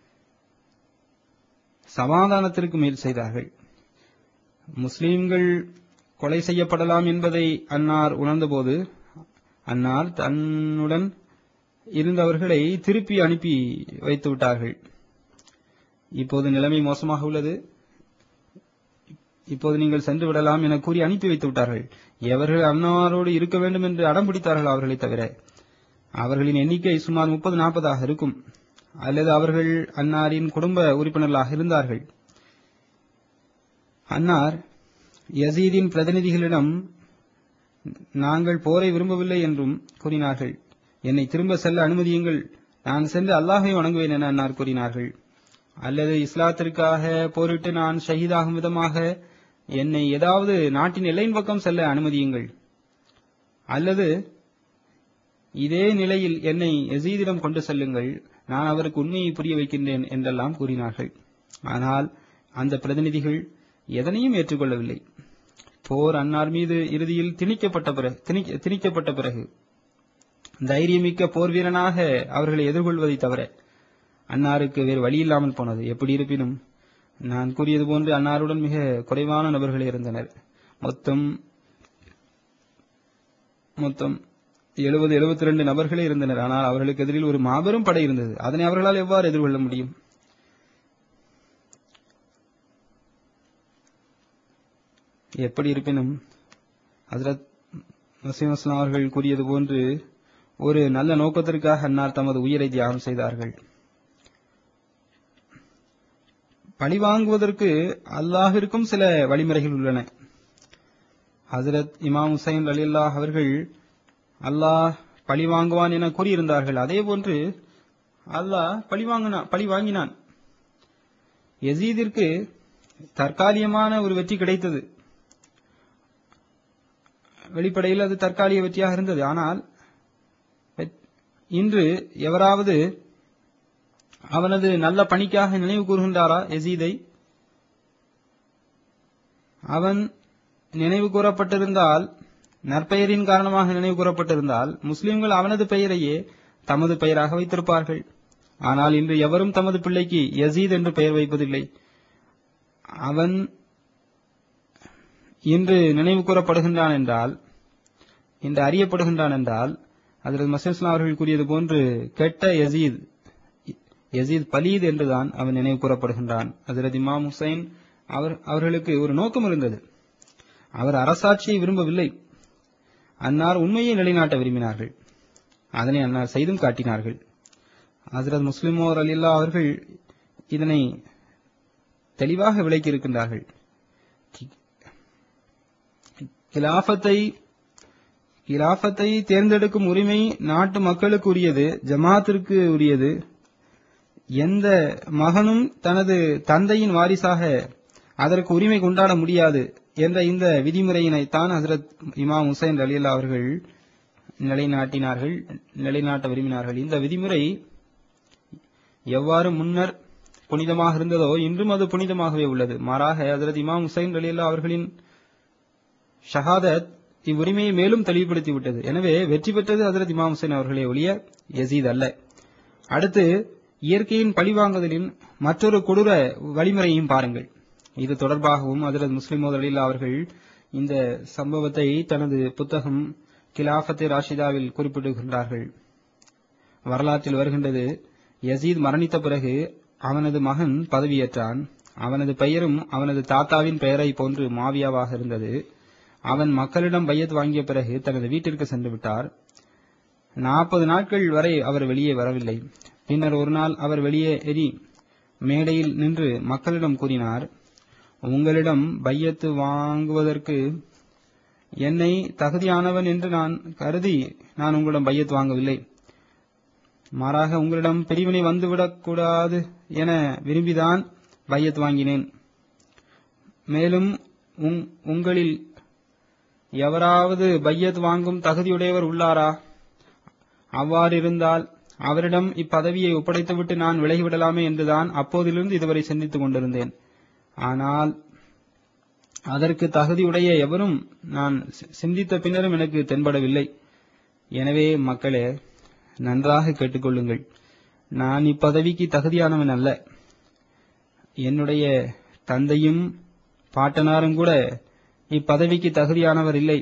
சமாதானத்திற்கு முயற்சி செய்தார்கள். முஸ்லிம்கள் கொலை செய்யப்படலாம் என்பதை அன்னார் உணர்ந்தபோது அன்னார் தன்னுடன் இருந்தவர்களை திருப்பி அனுப்பி வைத்து விட்டார்கள். இப்போது நிலைமை மோசமாக உள்ளது, இப்போது நீங்கள் சென்று விடலாம் என கூறி அனுப்பி வைத்து விட்டார்கள். எவர்கள் அன்னாரோடு இருக்க வேண்டும் என்று அடம் பிடித்தார்கள் அவர்களை தவிர அவர்களின் எண்ணிக்கை சுமார் 30-40 இருக்கும். அல்லது அவர்கள் அன்னாரின் குடும்ப உறுப்பினர்களாக இருந்தார்கள். அன்னார் யசீதின் பிரதிநிதிகளிடம் நாங்கள் போரை விரும்பவில்லை என்றும் கூறினார்கள். என்னை திரும்ப செல்ல அனுமதியுங்கள், நான் சென்று அல்லாஹை வணங்குவேன் என அன்னார் கூறினார்கள். அல்லது இஸ்லாத்திற்காக போரிட்டு நான் ஷஹீதாகும் விதமாக என்னை ஏதாவது நாட்டின் எல்லையின் பக்கம் செல்ல அனுமதியுங்கள், அல்லது இதே நிலையில் என்னை யசீதிடம் கொண்டு செல்லுங்கள், நான் அவருக்கு உண்மையை புரிய வைக்கின்றேன் என்றெல்லாம் கூறினார்கள். ஆனால் அந்த பிரதிநிதிகள் எதனையும் ஏற்றுக்கொள்ளவில்லை. போர் அன்னார் மீது இறுதியில் திணிக்கப்பட்ட பிறகு தைரியமிக்க போர் வீரனாக அவர்களை எதிர்கொள்வதை தவிர அன்னாருக்கு வேறு வழி இல்லாமல் போனது. எப்படி இருப்பினும் நான் கூறியது போன்று அன்னாருடன் மிக குறைவான நபர்களே இருந்தனர். மொத்தம் 70-72 நபர்களே இருந்தனர். ஆனால் அவர்களுக்கு எதிரில் ஒரு மாபெரும் படை இருந்தது. அதனை அவர்களால் எவ்வாறு எதிர்கொள்ள முடியும்? எப்படி இருப்பினும் ஹஜ்ரத் மஸீஹ் மவ்ஊத் அவர்கள் கூறியது போன்று ஒரு நல்ல நோக்கத்திற்காக அன்னார் தமது உயிரை தியாகம் செய்தார்கள். பழிவாங்குவதற்கு அல்லாஹ்விற்கும் சில வழிமுறைகள் உள்ளன. ஹஜ்ரத் இமாம் ஹுசைன் ரலியல்லாஹு அவர்கள் அல்லாஹ் பழி வாங்குவான் என கூறியிருந்தார்கள். அதே போன்று அல்லாஹ் பழி வாங்கினான். யசீதிற்கு தற்காலிகமான ஒரு வெற்றி கிடைத்தது. வெளிப்படையில் அது தற்காலிக வெற்றியாக இருந்தது. ஆனால் இன்று எவராவது அவனது நல்ல பணிக்காக நினைவு கூறுகின்றாரா யசீதை? அவன் நினைவு கூறப்பட்டிருந்தால், நற்பெயரின் காரணமாக நினைவு கூறப்பட்டிருந்தால் முஸ்லிம்கள் அவனது பெயரையே தமது பெயராக வைத்திருப்பார்கள். ஆனால் இன்று எவரும் தமது பிள்ளைக்கு யசீத் என்று பெயர் வைப்பதில்லை. அவன் இன்று நினைவு கூறப்படுகின்றான் என்றால், இன்று அறியப்படுகின்றான் என்றால், ஹஜ்ரத் மஸீஹ் அவர்கள் கூறியது போன்று கெட்ட யசீத் பலீத் என்றுதான் அவன் நினைவு கூறப்படுகின்றான். ஹஜ்ரத் இமாம் ஹுசைன் அவர்களுக்கு ஒரு நோக்கம் இருந்தது. அவர் அரசாட்சியை விரும்பவில்லை. அன்னார் உண்மையை நிலைநாட்ட விரும்பினார்கள். அதனை அன்னார் செய்தும் காட்டினார்கள். ஹஜ்ரத் முஸ்லிம் மவ்ஊத் ரலியல்லாஹு அவர்கள் இதனை தெளிவாக விளக்கி இருக்கின்றார்கள். கிலாஃபத்தை தேர்ந்தெடுக்கும் உரிமை நாட்டு மக்களுக்கு உரியது, ஜமாத்திற்கு உரியது. எந்த மகனும் தனது தந்தையின் வாரிசாக அதற்கு உரிமை கொண்டாட முடியாது என்ற இந்த விதிமுறையினைத்தான் ஹஜ்ரத் இமாம் ஹுசைன் ரலியல்லாஹு அவர்கள் நிலைநாட்ட விரும்பினார்கள். இந்த விதிமுறை எவ்வாறு முன்னர் புனிதமாக இருந்ததோ இன்றும் அது புனிதமாகவே உள்ளது. மாறாக ஹஜ்ரத் இமாம் ஹுசைன் ரலியல்லாஹு அவர்களின் ஷஹாதத் இவ்வுரிமையை மேலும் தெளிவுபடுத்திவிட்டது. எனவே வெற்றி பெற்றது ஹஜ்ரத் இமாம் ஹுசைன் அவர்களே ஒழிய யசீத் அல்ல. அடுத்து இயற்கையின் பழிவாங்குதலின் மற்றொரு கொடூர வழிமுறையையும் பாருங்கள். இது தொடர்பாகவும் ஹஜ்ரத் முஸ்லிம் மவ்ஊத் ரலியல்லாஹு அவர்கள் இந்த சம்பவத்தை தனது புத்தகம் கிலாஃபத் ராஷிதாவில் குறிப்பிடுகின்றார்கள். வரலாற்றில் வருகின்றது, யசீத் மரணித்த பிறகு அவனது மகன் பதவியேற்றான். அவனது பெயரும் அவனது தாத்தாவின் பெயரை போன்று மாவியாவாக இருந்தது. அவன் மக்களிடம் பையத் வாங்கிய பிறகு தனது வீட்டிற்கு சென்று விட்டார். 40 நாட்கள் வரை அவர் வெளியே வரவில்லை. பின்னர் ஒரு நாள் அவர் வெளியேறி மேடையில் நின்று மக்களிடம் கூறினார், உங்களிடம் பையத்து வாங்குவதற்கு என்னை தகுதியானவன் என்று நான் கருதி நான் உங்களிடம் பையத் வாங்கவில்லை. மாறாக உங்களிடம் பிரிவினை வந்துவிடக்கூடாது என விரும்பிதான் பையத் வாங்கினேன். மேலும் உங்களில் எவராவது பையத் வாங்கும் தகுதியுடையவர் உள்ளாரா? அவ்வாறு இருந்தால் அவரிடம் இப்பதவியை ஒப்படைத்துவிட்டு நான் விலகிவிடலாமே என்றுதான் அப்போதிலிருந்து இதுவரை சிந்தித்துக் கொண்டிருந்தேன். ஆனால் அதற்கு தகுதியுடைய எவரும் நான் சிந்தித்த பின்னரும் எனக்கு தென்படவில்லை. எனவே மக்களே, நன்றாக கேட்டுக்கொள்ளுங்கள். நான் இப்பதவிக்கு தகுதியானவன் அல்ல. என்னுடைய தந்தையும் பாட்டனாரும் கூட இப்பதவிக்கு தகுதியானவர் இல்லை.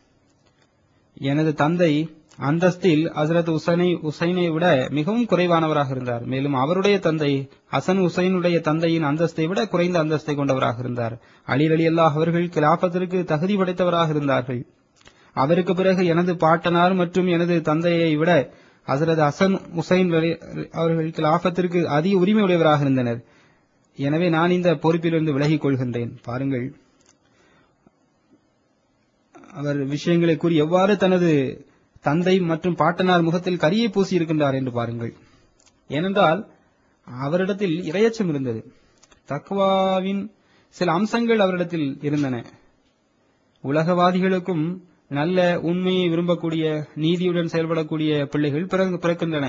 எனது தந்தை அந்தஸ்தில் ஹஜ்ரத் உசைனை விட மிகவும் குறைவானவராக இருந்தார். மேலும் அவருடைய தந்தை ஹசன் உசைனுடைய தந்தையின் அந்தஸ்தை விட குறைந்த அந்தஸ்தை கொண்டவராக இருந்தார். அலி ரலியல்லாஹு அவர்கள் கிலாஃபத்திற்கு தகுதி படைத்தவராக இருந்தார்கள். அவருக்கு பிறகு எனது பாட்டனார் மற்றும் எனது தந்தையை விட ஹஜ்ரத் ஹசன் உசைன் அவர்கள் கிலாஃபத்திற்கு அதிக உரிமை உடையவராக இருந்தனர். எனவே நான் இந்த பொறுப்பிலிருந்து விலகிக் கொள்கின்றேன். பாருங்கள், அவர் விஷயங்களை கூறி எவ்வாறு தனது தந்தை மற்றும் பாட்டனார் முகத்தில் கரியை பூசி இருக்கின்றார் என்று பாருங்கள். ஏனென்றால் அவரிடத்தில் இரையச்சம் இருந்தது. தக்வாவின் சில அம்சங்கள் அவரிடத்தில் இருந்தன. உலகவாதிகளுக்கும் நல்ல உண்மையை விரும்பக்கூடிய, நீதியுடன் செயல்படக்கூடிய பிள்ளைகள் பிறக்கின்றன.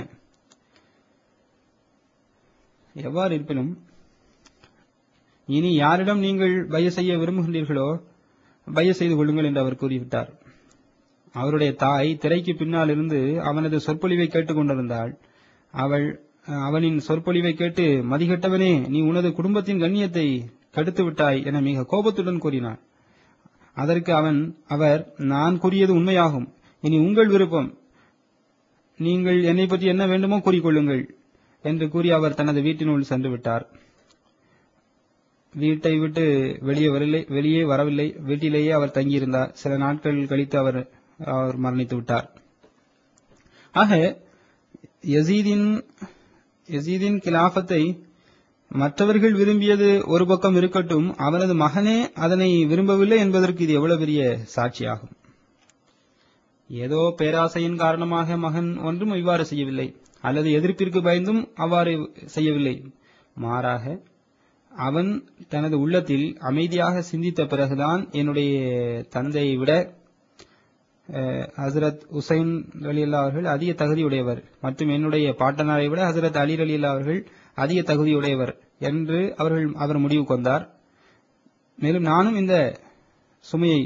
எவ்வாறு இருப்பினும் இனி யாரிடம் நீங்கள் பைய செய்ய விரும்புகின்றீர்களோ பைய செய்து கொள்ளுங்கள் என்று அவர் கூறிவிட்டார். அவருடைய தாய் திரைக்கு பின்னால் இருந்து அவனது சொற்பொழிவை கேட்டுக் கொண்டிருந்தாள். அவனின் சொற்பொழிவை கேட்டு, மதிகெட்டவனே, நீ உனது குடும்பத்தின் கண்ணியத்தை கெடுத்து விட்டாய் என மிக கோபத்துடன் கூறினார். அதற்கு அவர் நான் கூறியது உண்மையாகும், இனி உங்கள் விருப்பம், நீங்கள் என்னை பற்றி என்ன வேண்டுமோ கூறிக்கொள்ளுங்கள் என்று கூறி அவர் தனது வீட்டினுள் சென்று விட்டார். வீட்டை விட்டு வெளியே வரவில்லை. வீட்டிலேயே அவர் தங்கியிருந்தார். சில நாட்கள் கழித்து அவர் மரணித்து விட்டார். ஆக யசீதின் கிலாஃபத்தை மற்றவர்கள் விரும்பியது ஒரு பக்கம் இருக்கட்டும், அவனது மகனே அதனை விரும்பவில்லை என்பதற்கு இது எவ்வளவு பெரிய சாட்சியாகும். ஏதோ பேராசையின் காரணமாக மகன் ஒன்றும் இவ்வாறு செய்யவில்லை, அல்லது எதிர்ப்பிற்கு பயந்தும் அவ்வாறு செய்யவில்லை. மாறாக அவன் தனது உள்ளத்தில் அமைதியாக சிந்தித்த பிறகுதான் என்னுடைய தந்தையை விட ஹஜ்ரத் உசைன் ரலியல்லாஹு அவர்கள் அதிக தகுதியுடையவர் மற்றும் என்னுடைய பாட்டனாரை விட ஹஜ்ரத் அலி ரலியல்லாஹு அவர்கள் அதிக தகுதியுடையவர் என்று அவர் முடிவுக்கு வந்தார். மேலும் நானும் இந்த சுமையை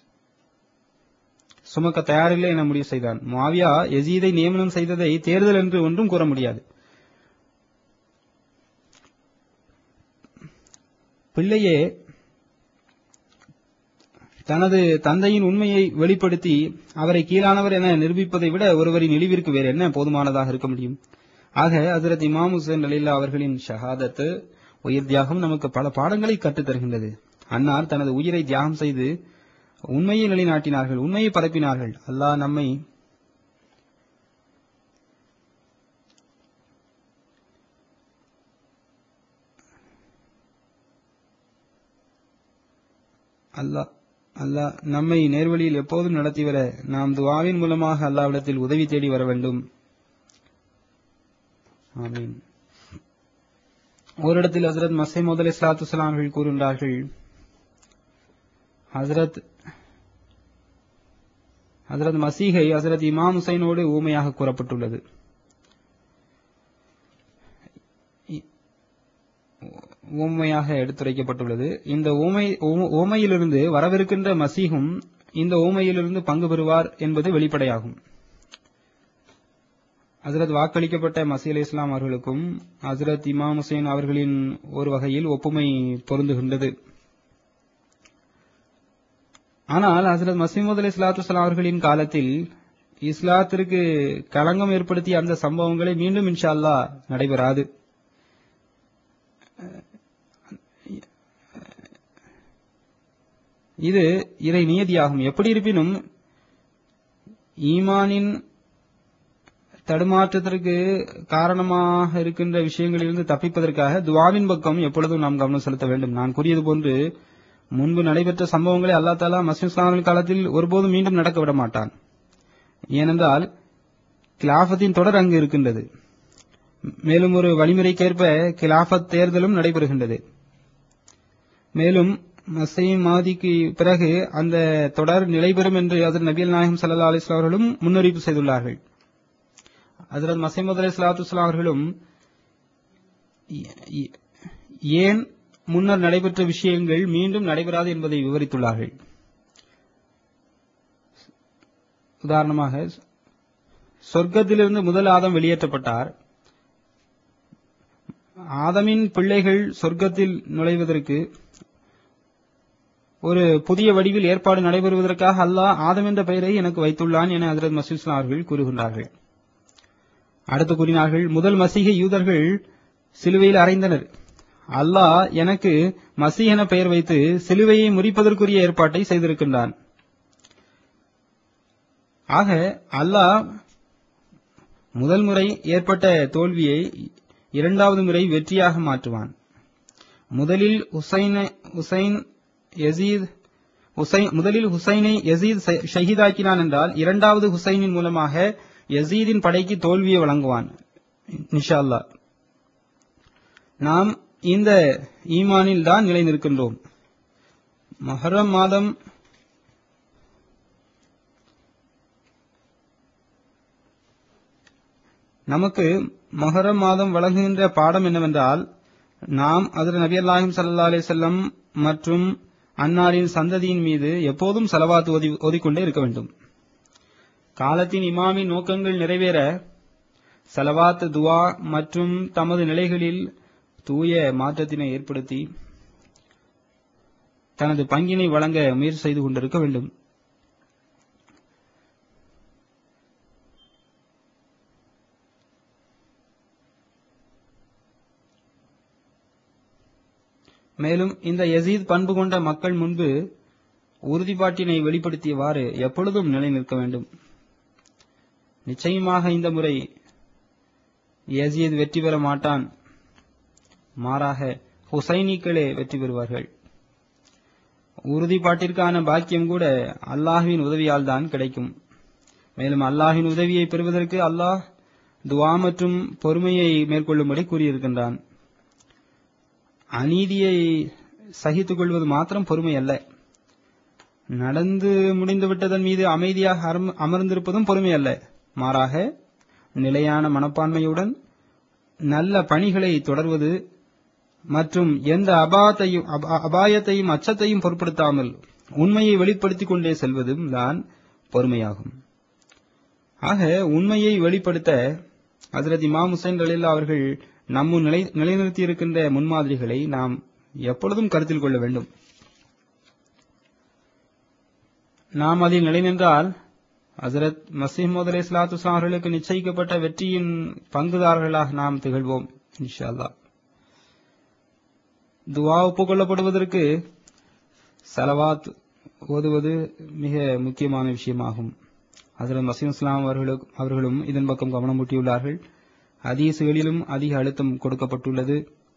சுமக்க தயாரில்லை என முடிவு செய்தான். முஆவியா யசீதை நியமனம் செய்ததை தேர்தல் என்று ஒன்றும் கூற முடியாது. பிள்ளையே தனது தந்தையின் உண்மையை வெளிப்படுத்தி அவரை கீழானவர் என நிரூபிப்பதை விட ஒருவரின் இழிவிற்கு வேறு என்ன போதுமானதாக இருக்க முடியும்? ஆக ஹஜ்ரத் இமாம் ஹுசைன் ரலியல்லாஹு அவர்களின் ஷஹாதத்து, உயிர் தியாகம் நமக்கு பல பாடங்களை கற்றுத் தருகின்றது. அன்னார் தனது உயிரை தியாகம் செய்து உண்மையை நிலைநாட்டினார்கள், உண்மையை பரப்பினார்கள். அல்லாஹ் நம்மை நம்மை நேர்வழியில் எப்போதும் நடத்திவர நாம் துஆவின் மூலமாக அல்லாஹ்விடத்தில் உதவி தேடி வர வேண்டும். ஆமீன். ஓரிடத்தில் ஹஜ்ரத் மஸீஹ் மவ்ஊத் அலைஹிஸ்ஸலாத்து வஸ்ஸலாம் அவர்கள் கூறுகின்றார்கள், ஹஜ்ரத் ஹஜ்ரத் மசீஹை ஹஜ்ரத் இமாம் ஹுசைனோடு ஊமையாக கூறப்பட்டுள்ளது. ஊமையாக எடுத்துரைக்கப்பட்டுள்ளது. இந்த ஊமையிலிருந்து வரவிருக்கின்ற மசீஹும் இந்த ஊமையிலிருந்து பங்கு பெறுவார் என்பது வெளிப்படையாகும். ஹஜ்ரத் வாக்களிக்கப்பட்ட மசீஹ் அலைஹிஸ்ஸலாம் அவர்களுக்கும் ஹஜ்ரத் இமாம் ஹுசைன் அவர்களின் ஒரு வகையில் ஒப்புமை பொருந்துகின்றது. ஆனால் ஹஜ்ரத் மஸீஹ் அலைஹிஸ்ஸலாத்து வஸ்ஸலாம் அவர்களின் காலத்தில் இஸ்லாத்திற்கு களங்கம் ஏற்படுத்திய அந்த சம்பவங்களை மீண்டும் இன்ஷா அல்லாஹ் நடைபெறாது. இது இறை நியதியாகும். எப்படி இருப்பினும் ஈமானின் தடுமாற்றத்திற்கு காரணமாக இருக்கின்ற விஷயங்களிலிருந்து தப்பிப்பதற்காக துஆவின் பக்கம் எப்பொழுதும் நாம் கவனம் செலுத்த வேண்டும். நான் கூறியது போன்று முன்பு நடைபெற்ற சம்பவங்களை அல்லாஹ் தஆலா மஸீஹ் ஸல்லல்லாஹு காலத்தில் ஒருபோதும் மீண்டும் நடக்க விட மாட்டான். ஏனென்றால் கிலாஃபத்தின் தொடர் அங்கு இருக்கின்றது. மேலும் ஒரு வழிமுறைக்கேற்ப கிலாஃபத் தேர்தலும் நடைபெறுகின்றது. மேலும் மஸீஹ் மாதிக்கு பிறகு அந்த தொடர் நிலைபெறும் என்று ஹஜ்ரத் நபிகள் நாயகம் ஸல்லல்லாஹு அலைஹி வஸல்லம் அவர்களும் முன்னறிவிப்பு செய்துள்ளார்கள். ஹஜ்ரத் மஸீஹ் அலைஹிஸ்ஸலாத்து வஸ்ஸலாம் அவர்களும் ஏன் முன்னர் நடைபெற்ற விஷயங்கள் மீண்டும் நடைபெறாது என்பதை விவரித்துள்ளார்கள். உதாரணமாக, சொர்க்கத்திலிருந்து முதல் ஆதம் வெளியேற்றப்பட்டார். ஆதமின் பிள்ளைகள் சொர்க்கத்தில் நுழைவதற்கு ஒரு புதிய வடிவில் ஏற்பாடு நடைபெறுவதற்காக அல்லாஹ் ஆதம் என்ற பெயரை எனக்கு வைத்துள்ளான் என ஹஜ்ரத் மஸீஹ் ஸல்லல்லாஹு அவர்கள் கூறுகின்றார்கள். அடுத்து கூறினார்கள், முதல் மசீஹை யூதர்கள் சிலுவையில் அறைந்தனர். அல்லாஹ் எனக்கு மசீஹ் என பெயர் வைத்து சிலுவையை முறிப்பதற்குரிய ஏற்பாட்டை செய்திருக்கின்றான். ஆக அல்லாஹ் முதல் முறை ஏற்பட்ட தோல்வியை இரண்டாவது முறை வெற்றியாக மாற்றுவான். முதலில் ஹுசைனை யசீத் ஷஹீதாக்கினான் என்றால் இரண்டாவது ஹுசைனின் மூலமாக யசீதின் படைக்கு தோல்வியை வழங்குவான் இன்ஷா அல்லாஹ். நாம் இந்த ஈமானில் தான் நிலை நிற்கின்றோம். முஹர்ரம் மாதம் நமக்கு முஹர்ரம் மாதம் வழங்குகின்ற பாடம் என்னவென்றால், நாம் ஹஜ்ரத் நபிகள் நாயகம் ஸல்லல்லாஹு அலைஹி வஸல்லம் மற்றும் அன்னாரின் சந்ததியின் மீது எப்போதும் ஸலவாத் ஓதிக்கொண்டே இருக்க வேண்டும். காலத்தின் இமாமின் நோக்கங்கள் நிறைவேற ஸலவாத், துஆ மற்றும் தமது நிலைகளில் தூய மாற்றத்தினை ஏற்படுத்தி தனது பங்கினை வழங்க முயற்சி செய்து கொண்டிருக்க வேண்டும். மேலும் இந்த யசீத் பண்பு கொண்ட மக்கள் முன்பு உறுதிப்பாட்டினை வெளிப்படுத்தியவாறு எப்பொழுதும் நிலை நிற்க வேண்டும். நிச்சயமாக இந்த முறை யசீத் வெற்றி பெற மாட்டான். மாறாக ஹுசைனிக்களே வெற்றி பெறுவார்கள். உறுதிப்பாட்டிற்கான பாக்கியம் கூட அல்லாஹ்வின் உதவியால் தான் கிடைக்கும். மேலும் அல்லாஹ்வின் உதவியை பெறுவதற்கு அல்லாஹ் துஆ மற்றும் பொறுமையை மேற்கொள்ளும்படி கூறியிருக்கின்றான். அநீதியை சகித்துக் கொள்வது மாத்திரம் பொறுமை அல்ல, நடந்து முடிந்துவிட்டதன் மீது அமைதியாக அமர்ந்திருப்பதும் பொறுமை அல்ல. மாறாக நிலையான மனப்பான்மையுடன் நல்ல பணிகளை தொடர்வது மற்றும் எந்த அபாயத்தையும் அச்சத்தையும் பொருட்படுத்தாமல் உண்மையை வெளிப்படுத்திக் கொண்டே செல்வதும் தான் பொறுமையாகும். ஆக உண்மையை வெளிப்படுத்த ஹஜ்ரத் இமாம் ஹுசைன் ரலியல்லாஹு அவர்கள் நம்முன் நிலைநிறுத்தியிருக்கின்ற முன்மாதிரிகளை நாம் எப்பொழுதும் கருத்தில் கொள்ள வேண்டும். நாம் அதில் நிலை நின்றால் ஹஜ்ரத் மஸீஹ் மவ்ஊத் அலைஹிஸ்ஸலாத்து வஸ்ஸலாம் அவர்களுக்கு நிச்சயிக்கப்பட்ட வெற்றியின் பங்குதாரர்களாக நாம் திகழ்வோம் இன்ஷா அல்லாஹ். துஆ ஒப்புக்கொள்ளப்படுவதற்கு ஸலவாத் ஓதுவது மிக முக்கியமான விஷயமாகும். ஹஜ்ரத் மஸீஹ் இஸ்லாம் அவர்களும் இதன் பக்கம் கவனம் ஊட்டியுள்ளார்கள். ஹதீஸ்களிலும் அதிக அழுத்தம் கொடுக்கப்பட்டுள்ளது.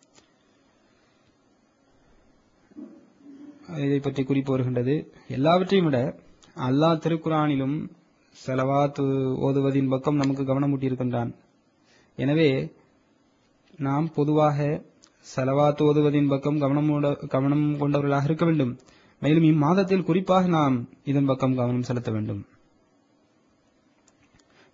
இதை பற்றி குறிப்பு வருகின்றது. எல்லாவற்றையும் விட அல்லாஹ் திருக்குர்ஆனிலும் ஸலவாத் ஓதுவதின் பக்கம் நமக்கு கவனம் ஊட்டியிருக்கின்றான். எனவே நாம் பொதுவாக ஸலவாத் ஓதுவதின் பக்கம் கவனம் கொண்டவர்களாக இருக்க வேண்டும். மேலும் இம்மாதத்தில் குறிப்பாக நாம் இதன் பக்கம் கவனம் செலுத்த வேண்டும்.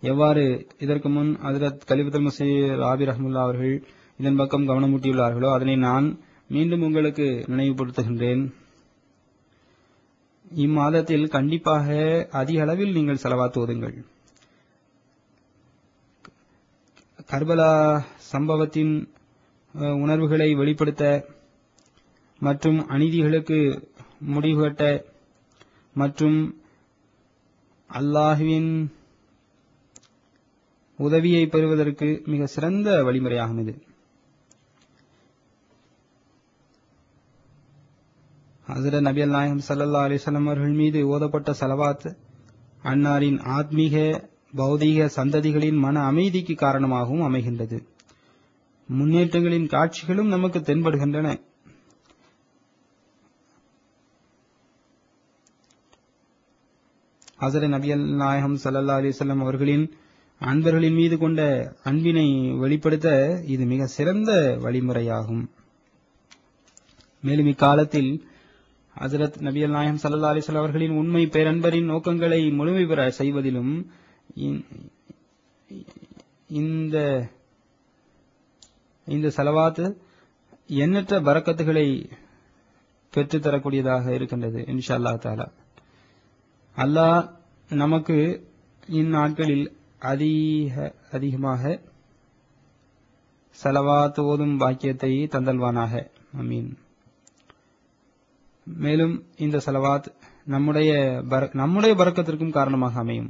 எவ்வாறு இதற்கு முன் ஹஜ்ரத் கலிபத்துல் மஸீஹ் ராபி ரஹ்மத்துல்லாஹி அவர்கள் இதன் பக்கம் கவனமூட்டியுள்ளார்களோ அதனை நான் மீண்டும் உங்களுக்கு நினைவுபடுத்துகின்றேன். இம்மாதத்தில் கண்டிப்பாக அதிக அளவில் நீங்கள் ஸலவாத் ஓதுங்கள். கர்பலா சம்பவத்தின் உணர்வுகளை வெளிப்படுத்த மற்றும் அநீதிகளுக்கு முடிவு கட்ட மற்றும் அல்லாஹ்வின் உதவியை பெறுவதற்கு மிக சிறந்த வழிமுறையாகும் இது. ஹஜ்ரத் நபி நாயகம் ஸல்லல்லாஹு அலைஹி வஸல்லம் அவர்கள் மீது ஓதப்பட்ட ஸலவாத் அன்னாரின் ஆத்மீக பௌதீக சந்ததிகளின் மன அமைதிக்கு காரணமாகவும் அமைகின்றது. முன்னேற்றங்களின் காட்சிகளும் நமக்கு தென்படுகின்றன. ஹஜ்ரத் நபி நாயகம் ஸல்லல்லாஹு அலைஹி வஸல்லம் அவர்களின் அன்பர்களின் மீது கொண்ட அன்பினை வெளிப்படுத்த இது மிக சிறந்த வழிமுறையாகும். மேலும் இக்காலத்தில் ஹஜ்ரத் நபி நாயகம் ஸல்லல்லாஹு அலைஹி வஸல்லம் அவர்களின் உண்மை பேரன்பரின் நோக்கங்களை முழுமை பெற செய்வதிலும் இந்த ஸலவாத் எண்ணற்ற பரக்கத்துகளை பெற்றுத்தரக்கூடியதாக இருக்கின்றது. இன்ஷா அல்லாஹ் தஆலா அல்லாஹ் நமக்கு இந்நாட்களில் அதிகமாக ஸலவாத் ஓதும் பாக்கியத்தை தந்தல்வானாக. ஆமீன். மேலும் இந்த ஸலவாத் நம்முடைய பரக்கத்திற்கும் காரணமாக அமையும்.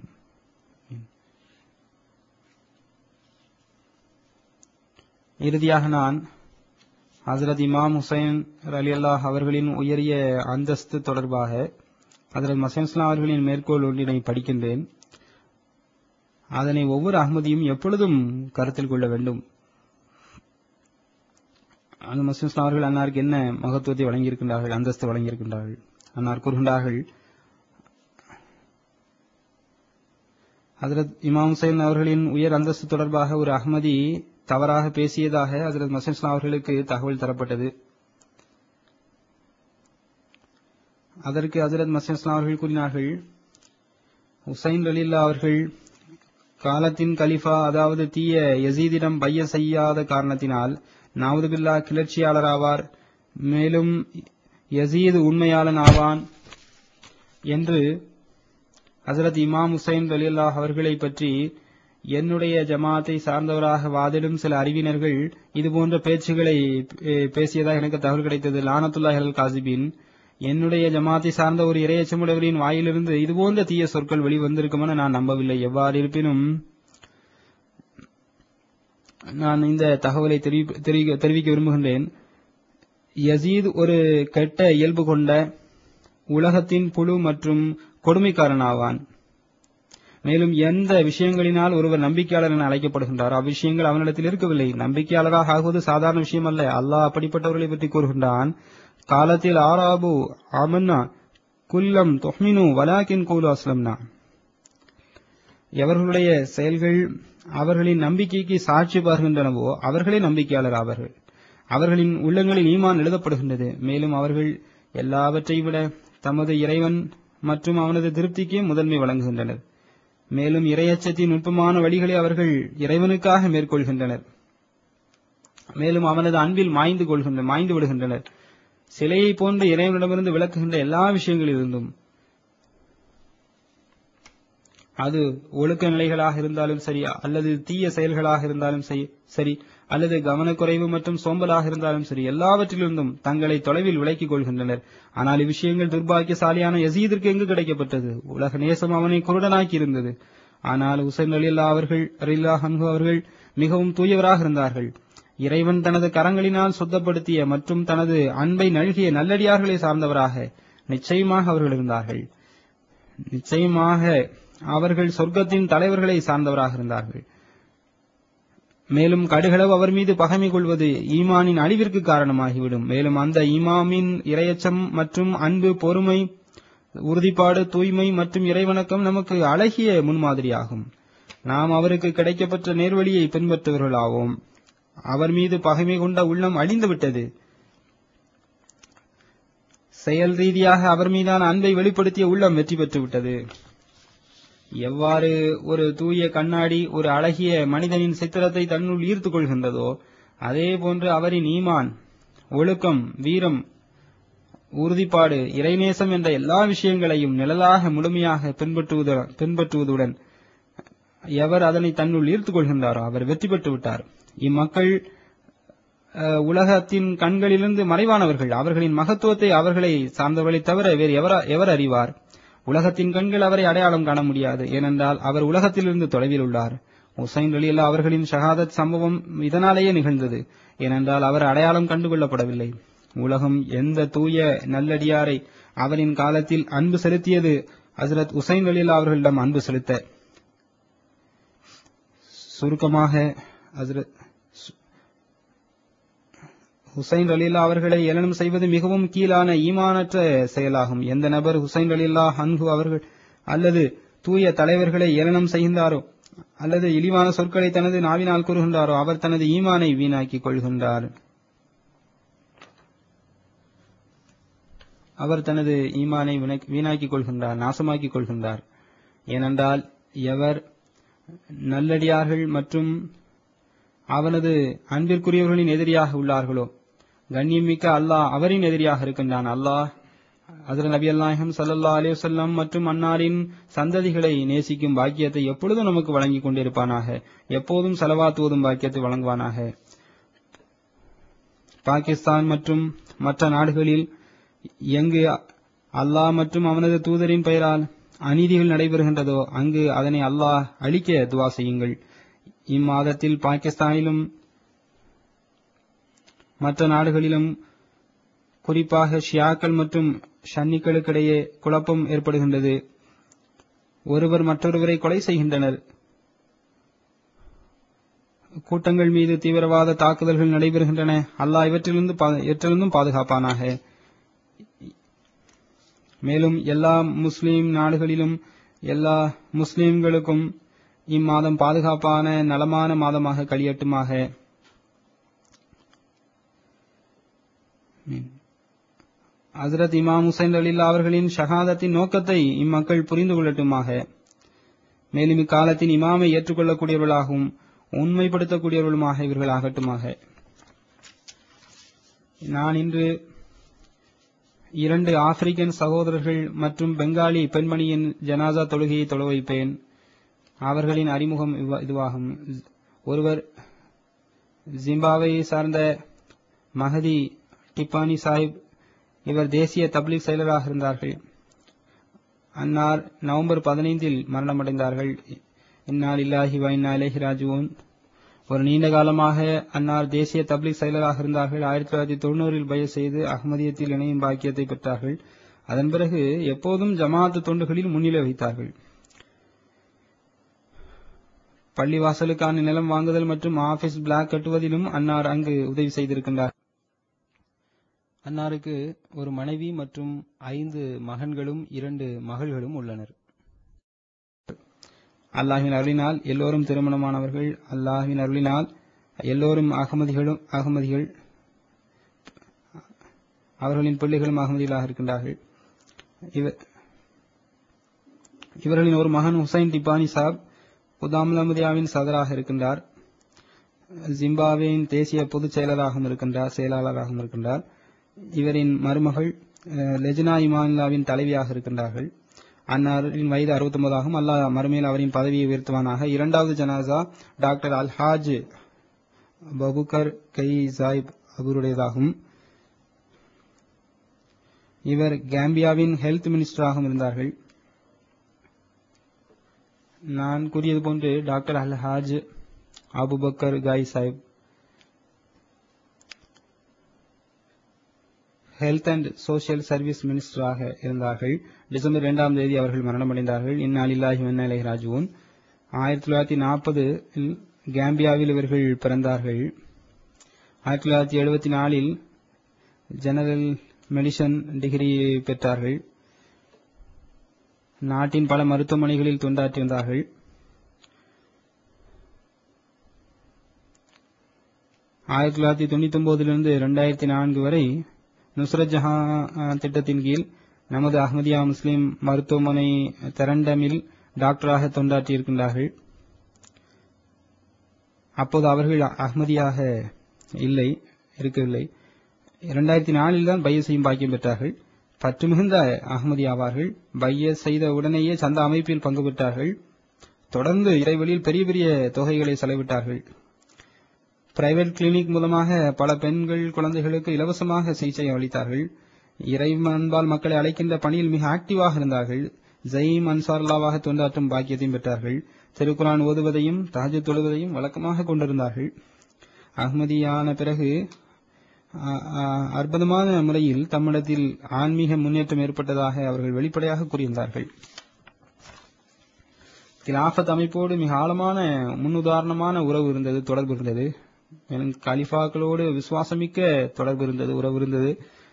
இறுதியாக நான் ஹஜ்ரத் இமாம் ஹுசைன் ரலியல்லாஹு அவர்களின் உயரிய அந்தஸ்து தொடர்பாக ஹஜ்ரத் மஸீஹ் அவர்களின் மேற்கோள் ஒன்றினை படிக்கின்றேன். அதனை ஒவ்வொரு அஹ்மதியும் எப்பொழுதும் கருத்தில் கொள்ள வேண்டும். அந்த மஸீஹ் அவர்கள் அன்னாருக்கு என்ன மகத்துவத்தை வழங்கியிருக்கின்றார்கள், அந்தஸ்து வழங்கியிருக்கின்றார்கள். அன்னார் கூறுகின்றார்கள், ஹஜ்ரத் இமாம் ஹுசைன் அவர்களின் உயர் அந்தஸ்து தொடர்பாக ஒரு அஹ்மதி தவறாக பேசியதாக ஹஜ்ரத் மஸீஹ் அவர்களுக்கு தகவல் தரப்பட்டது. அதற்கு ஹஜ்ரத் மஸீஹ் அவர்கள் கூறினார்கள், ஹுசைன் ரலியல்லாஹு அவர்கள் காலத்தின் கலிஃபா அதாவது தீய யசீதிடம் பைய செய்யாத காரணத்தினால் நஊது பில்லாஹ் கிளர்ச்சியாளர் ஆவார். மேலும் யசீத் உண்மையாளன் ஆவான் என்று ஹஜ்ரத் இமாம் ஹுசைன் ரலியல்லாஹு அவர்களை பற்றி என்னுடைய ஜமாத்தை சார்ந்தவராக வாதிடும் சில அறிவினர்கள் இதுபோன்ற பேச்சுகளை பேசியதாக எனக்கு தகவல் கிடைத்தது. லானத்துல்லாஹி அலல் காசிபின், என்னுடைய ஜமாத்தை சார்ந்த ஒரு இறையச்சமுடையவரின் வாயிலிருந்து இதுபோன்ற தீய சொற்கள் வெளிவந்திருக்கும் என நான் நம்பவில்லை. எவ்வாறு இருப்பினும் நான் இந்த தகவலை தெரிவிக்க விரும்புகின்றேன். யசீத் ஒரு கெட்ட இயல்பு கொண்ட உலகத்தின் புழு மற்றும் கொடுமைக்காரன் ஆவான். மேலும் எந்த விஷயங்களினால் ஒருவர் நம்பிக்கையாளர் என அழைக்கப்படுகின்றார் அவ்விஷயங்கள் அவனிடத்தில் இருக்கவில்லை. நம்பிக்கையாளராக ஆகுவது சாதாரண விஷயம் அல்ல. அல்லாஹ் அப்படிப்பட்டவர்களை பற்றி கூறுகின்றான், காலத்தில் ஆராபு ஆமன்னா குல்லம் தொஹ்மினு வலாக்கின் கூலு அஸ்லம்னா. எவர்களுடைய செயல்கள் அவர்களின் நம்பிக்கைக்கு சாட்சி பார்க்கின்றனவோ அவர்களே நம்பிக்கையாளர் ஆவார்கள். அவர்களின் உள்ளங்களில் ஈமான் எழுதப்படுகின்றது. மேலும் அவர்கள் எல்லாவற்றை விட தமது இறைவன் மற்றும் அவனது திருப்திக்கே முதன்மை வழங்குகின்றனர். மேலும் இறையச்சத்தின் நுட்பமான வழிகளை அவர்கள் இறைவனுக்காக மேற்கொள்கின்றனர். மேலும் அவனது அன்பில் மாய்ந்து விடுகின்றனர். சிலையை போன்ற இறைவனிடமிருந்து விலக்குகின்ற எல்லா விஷயங்களிலிருந்தும், அது ஒழுக்க நிலைகளாக இருந்தாலும் சரி, அல்லது தீய செயல்களாக இருந்தாலும் சரி, அல்லது கவனக்குறைவு மற்றும் சோம்பலாக இருந்தாலும் சரி, எல்லாவற்றிலிருந்தும் தங்களை தொலைவில் விலக்கிக் கொள்கின்றனர். ஆனால் இவ்விஷயங்கள் துர்பாக்கியசாலியான யசீதிற்கு எங்கு கிடைக்கப்பட்டது? உலக நேசம் அவனை குருடனாக்கி இருந்தது. ஆனால் ஹுசைன் ரலியல்லாஹு அன்ஹு அவர்கள் மிகவும் தூயவராக இருந்தார்கள். இறைவன் தனது கரங்களினால் சுத்தப்படுத்திய மற்றும் தனது அன்பை நல்கிய நல்லடியார்களை சார்ந்தவராக நிச்சயமாக அவர்கள் இருந்தார்கள். நிச்சயமாக அவர்கள் சொர்க்கத்தின் தலைவர்களை சார்ந்தவராக இருந்தார்கள். மேலும் கடுகளவு அவர் மீது பகைமை கொள்வது ஈமானின் அழிவிற்கு காரணமாகிவிடும். மேலும் அந்த ஈமாமின் இரையச்சம் மற்றும் அன்பு, பொறுமை, உறுதிப்பாடு, தூய்மை மற்றும் இறைவணக்கம் நமக்கு அழகிய முன்மாதிரியாகும். நாம் அவருக்கு கிடைக்கப்பட்ட நேர்வழியை பின்பற்றுவர்களாவோம். அவர் மீது பகைமை கொண்ட உள்ளம் அழிந்துவிட்டது. செயல் ரீதியாக அவர் மீதான அன்பை வெளிப்படுத்திய உள்ளம் வெற்றி பெற்றுவிட்டது. எவ்வாறு ஒரு தூய கண்ணாடி ஒரு அழகிய மனிதனின் சித்திரத்தை தன்னுள் ஈர்த்துக் கொள்கின்றதோ அதே போன்று அவரின் ஈமான், ஒழுக்கம், வீரம், உறுதிப்பாடு, இறைநேசம் என்ற எல்லா விஷயங்களையும் நிழலாக முழுமையாக பின்பற்றுவதுடன் எவர் அதனை தன்னுள் ஈர்த்துக் கொள்கின்றாரோ அவர் வெற்றி பெற்று விட்டார். இம்மக்கள் உலகத்தின் கண்களிலிருந்து மறைவானவர்கள். அவர்களின் மகத்துவத்தை அவர்களை சார்ந்தவர்களை தவிர வேறு எவர் அறிவார்? உலகத்தின் கண்கள் அவரை அடையாளம் காண முடியாது. ஏனென்றால் அவர் உலகத்திலிருந்து தொலைவில் உள்ளார். ஹுசைன் ரலியல்லாஹு அவர்களின் ஷஹாதத் சம்பவம் இதனாலேயே நிகழ்ந்தது. ஏனென்றால் அவர் அடையாளம் கண்டுகொள்ளப்படவில்லை. உலகம் எந்த தூய நல்லடியாரை அவரின் காலத்தில் அன்பு செலுத்தியது? ஹஜ்ரத் ஹுசைன் ரலியல்லாஹு அவர்களிடம் அன்பு செலுத்த. சுருக்கமாக ஹஜ்ரத் ஹுசைன் ரலியல்லாஹு அவர்களை ஏளனம் செய்வது மிகவும் கீழான ஈமானற்ற செயலாகும். எந்த நபர் ஹுசைன் ரலியல்லாஹு அன்ஹு அவர்கள் அல்லது தூய தலைவர்களை ஏளனம் செய்கின்றாரோ அல்லது இழிவான சொற்களை தனது நாவினால் கூறுகின்றாரோ அவர் தனது ஈமானை வீணாக்கிக் கொள்கின்றார். நாசமாக்கிக் கொள்கின்றார். ஏனென்றால் எவர் நல்லடியார்கள் மற்றும் அவனது அன்பிற்குரியவர்களின் எதிரியாக உள்ளார்களோ கண்ணியமிக்க அல்லாஹ் அவரின் எதிரியாக இருக்கின்றான். அல்லாஹ் ஹஜ்ரத் நபி நாயகம் ஸல்லல்லாஹு அலைஹி வஸல்லம் மற்றும் அன்னாரின் சந்ததிகளை நேசிக்கும் பாக்கியத்தை எப்பொழுதும் நமக்கு வழங்கிக் கொண்டிருப்பானாக. எப்போதும் ஸலவாத் ஓதும் பாக்கியத்தை வழங்குவானாக. பாகிஸ்தான் மற்றும் மற்ற நாடுகளில் எங்கு அல்லாஹ் மற்றும் அவனது தூதரின் பெயரால் அநீதிகள் நடைபெறுகின்றதோ அங்கு அதனை அல்லாஹ் அழிக்க துவா செய்யுங்கள். இம்மாதத்தில் பாகிஸ்தானிலும் மற்ற நாடுகளிலும் குறிப்பாக ஷியாக்கள் மற்றும் ஷன்னிகளுக்கிடையே குழப்பம் ஏற்படுகின்றது. ஒருவர் மற்றொருவரை கொலை செய்கின்றனர். கூட்டங்கள் மீது தீவிரவாத தாக்குதல்கள் நடைபெறுகின்றன. அல்லாஹ் இவற்றிலிருந்தும் பாதுகாப்பானாக. மேலும் எல்லா முஸ்லிம் நாடுகளிலும் எல்லா முஸ்லிம்களுக்கும் இம்மாதம் பாதுகாப்பான நலமான மாதமாக கழியட்டுமாக. ஹஜ்ரத் இமாம் ஹுசைன் ரலியல்லாஹு அவர்களின் ஷஹாதத்தின் நோக்கத்தை இம்மக்கள் புரிந்து கொள்ளட்டுமாக. மேலும் இக்காலத்தின் இமாமை ஏற்றுக்கொள்ளக்கூடியவர்களாகவும் உண்மைப்படுத்தக்கூடியவர்களுமாக இவர்கள் ஆகட்டுமாக. நான் இன்று 2 ஆப்பிரிக்கன் சகோதரர்கள் மற்றும் பெங்காலி பெண்மணியின் ஜனாசா தொழுகையை தொழ வைப்பேன். அவர்களின் அறிமுகம் இதுவாகும். ஒருவர் ஜிம்பாப்வேயை சார்ந்த மஹதி டிப்பானி சாஹிப். இவர் தேசிய தப்லீக் செயலராக இருந்தார்கள். அன்னார் நவம்பர் 15 மரணமடைந்தார்கள். இன்னா லில்லாஹி வ இன்னா இலைஹி ராஜிஊன். ஒரு நீண்ட காலமாக அன்னார் தேசிய தப்லீக் செயலராக இருந்தார்கள். 1990 பைஅத் செய்து அஹ்மதியத்தில் இணையும் பாக்கியத்தை பெற்றார்கள். அதன் பிறகு எப்போதும் ஜமாஅத்து தொண்டுகளில் முன்னிலை வகித்தார்கள். பள்ளிவாசலுக்கான நிலம் வாங்குதல் மற்றும் ஆபீஸ் பிளாக் கட்டுவதிலும் அன்னார் அங்கு உதவி செய்திருக்கின்றார். அன்னாருக்கு ஒரு மனைவி மற்றும் 5 மகன்களும் 2 மகள்களும் உள்ளனர். அல்லாஹ்வின் அருளினால் எல்லோரும் திருமணமானவர்கள். அல்லாஹ்வின் அருளினால் எல்லோரும் அகமதிகள். அவர்களின் பிள்ளைகளும் அகமதிகளாக இருக்கின்றார்கள். இவர்களின் ஒரு மகன் ஹுசைன் டிப்பானி சாப் குதாமுல் அஹ்மதியாவின் சதராக இருக்கின்றார். ஜிம்பாப்வேயின் தேசிய பொதுச் செயலாளராகவும் இருக்கின்றார். இவரின் மருமகள் லெஜ்னா இமானில்லாவின் தலைவியாக இருக்கின்றார்கள். அன்னாரின் வயது 69 ஆகும். அல்லாஹ் மறுமையில் அவரின் பதவியை உயர்த்துவானாக. 2வது ஜனாசா doctor Alhaji Babukar Gaye Sahib அவருடையதாகும். இவர் காம்பியாவின் ஹெல்த் மினிஸ்டராகவும் இருந்தார்கள். நான் கூறியது போன்று doctor Alhaji Abubakar Gaye Sahib health and social service மினிஸ்டராக இருந்தார்கள். டிசம்பர் 2ஆம் தேதி அவர்கள் மரணமடைந்தார்கள். இன்னா லில்லாஹி வ இன்னா இலைஹி ராஜிஊன். 1940 காம்பியாவில் இவர்கள் பிறந்தார்கள். 1974 ஜெனரல் மெடிசன் டிகிரி பெற்றார்கள். நாட்டின் பல மருத்துவமனைகளில் தொண்டாற்றியிருந்தார்கள். 1999 2004 வரை நுஸ்ரத் ஜஹான் திட்டத்தின் கீழ் நமது அஹ்மதியா முஸ்லிம் மருத்துவமனை தெரண்டமில் டாக்டராக தொண்டாற்றியிருக்கின்றார்கள். அப்போது அவர்கள் அஹ்மதியாக இருக்கவில்லை. 2004 தான் பைய செய்யும் பாக்கியம் பெற்றார்கள். பற்று மிகுந்த அஹ்மதி ஆவார்கள். பைய செய்த உடனேயே சந்த அமைப்பில் பங்கு பெற்றார்கள். தொடர்ந்து இறைவழியில் பெரிய பெரிய தொகைகளை செலவிட்டார்கள். பிரைவேட் கிளினிக் மூலமாக பல பெண்கள் குழந்தைகளுக்கு இலவசமாக சிகிச்சை அளித்தார்கள். இறைவன்பால் மக்களை அழைக்கின்ற பணியில் மிக ஆக்டிவாக இருந்தார்கள். ஜயீம் அன்சார்லாவாக தொண்டாற்றும் பாக்கியத்தையும் பெற்றார்கள். திருக்குரான் ஓதுவதையும் தஹஜ்ஜுத் தொழுவதையும் வழக்கமாக கொண்டிருந்தார்கள். அஹ்மதியான பிறகு அற்புதமான முறையில் தம்மிடத்தில் ஆன்மீக முன்னேற்றம் ஏற்பட்டதாக அவர்கள் வெளிப்படையாக கூறியிருந்தார்கள். கிலாஃபத் அமைப்போடு மிக ஆழமான முன்னுதாரணமான தொடர்பு இருந்தது. மேலும் கலிஃபாக்களோடு விசுவாசமிக்க தொடர்பு இருந்தது, உறவு இருந்தது.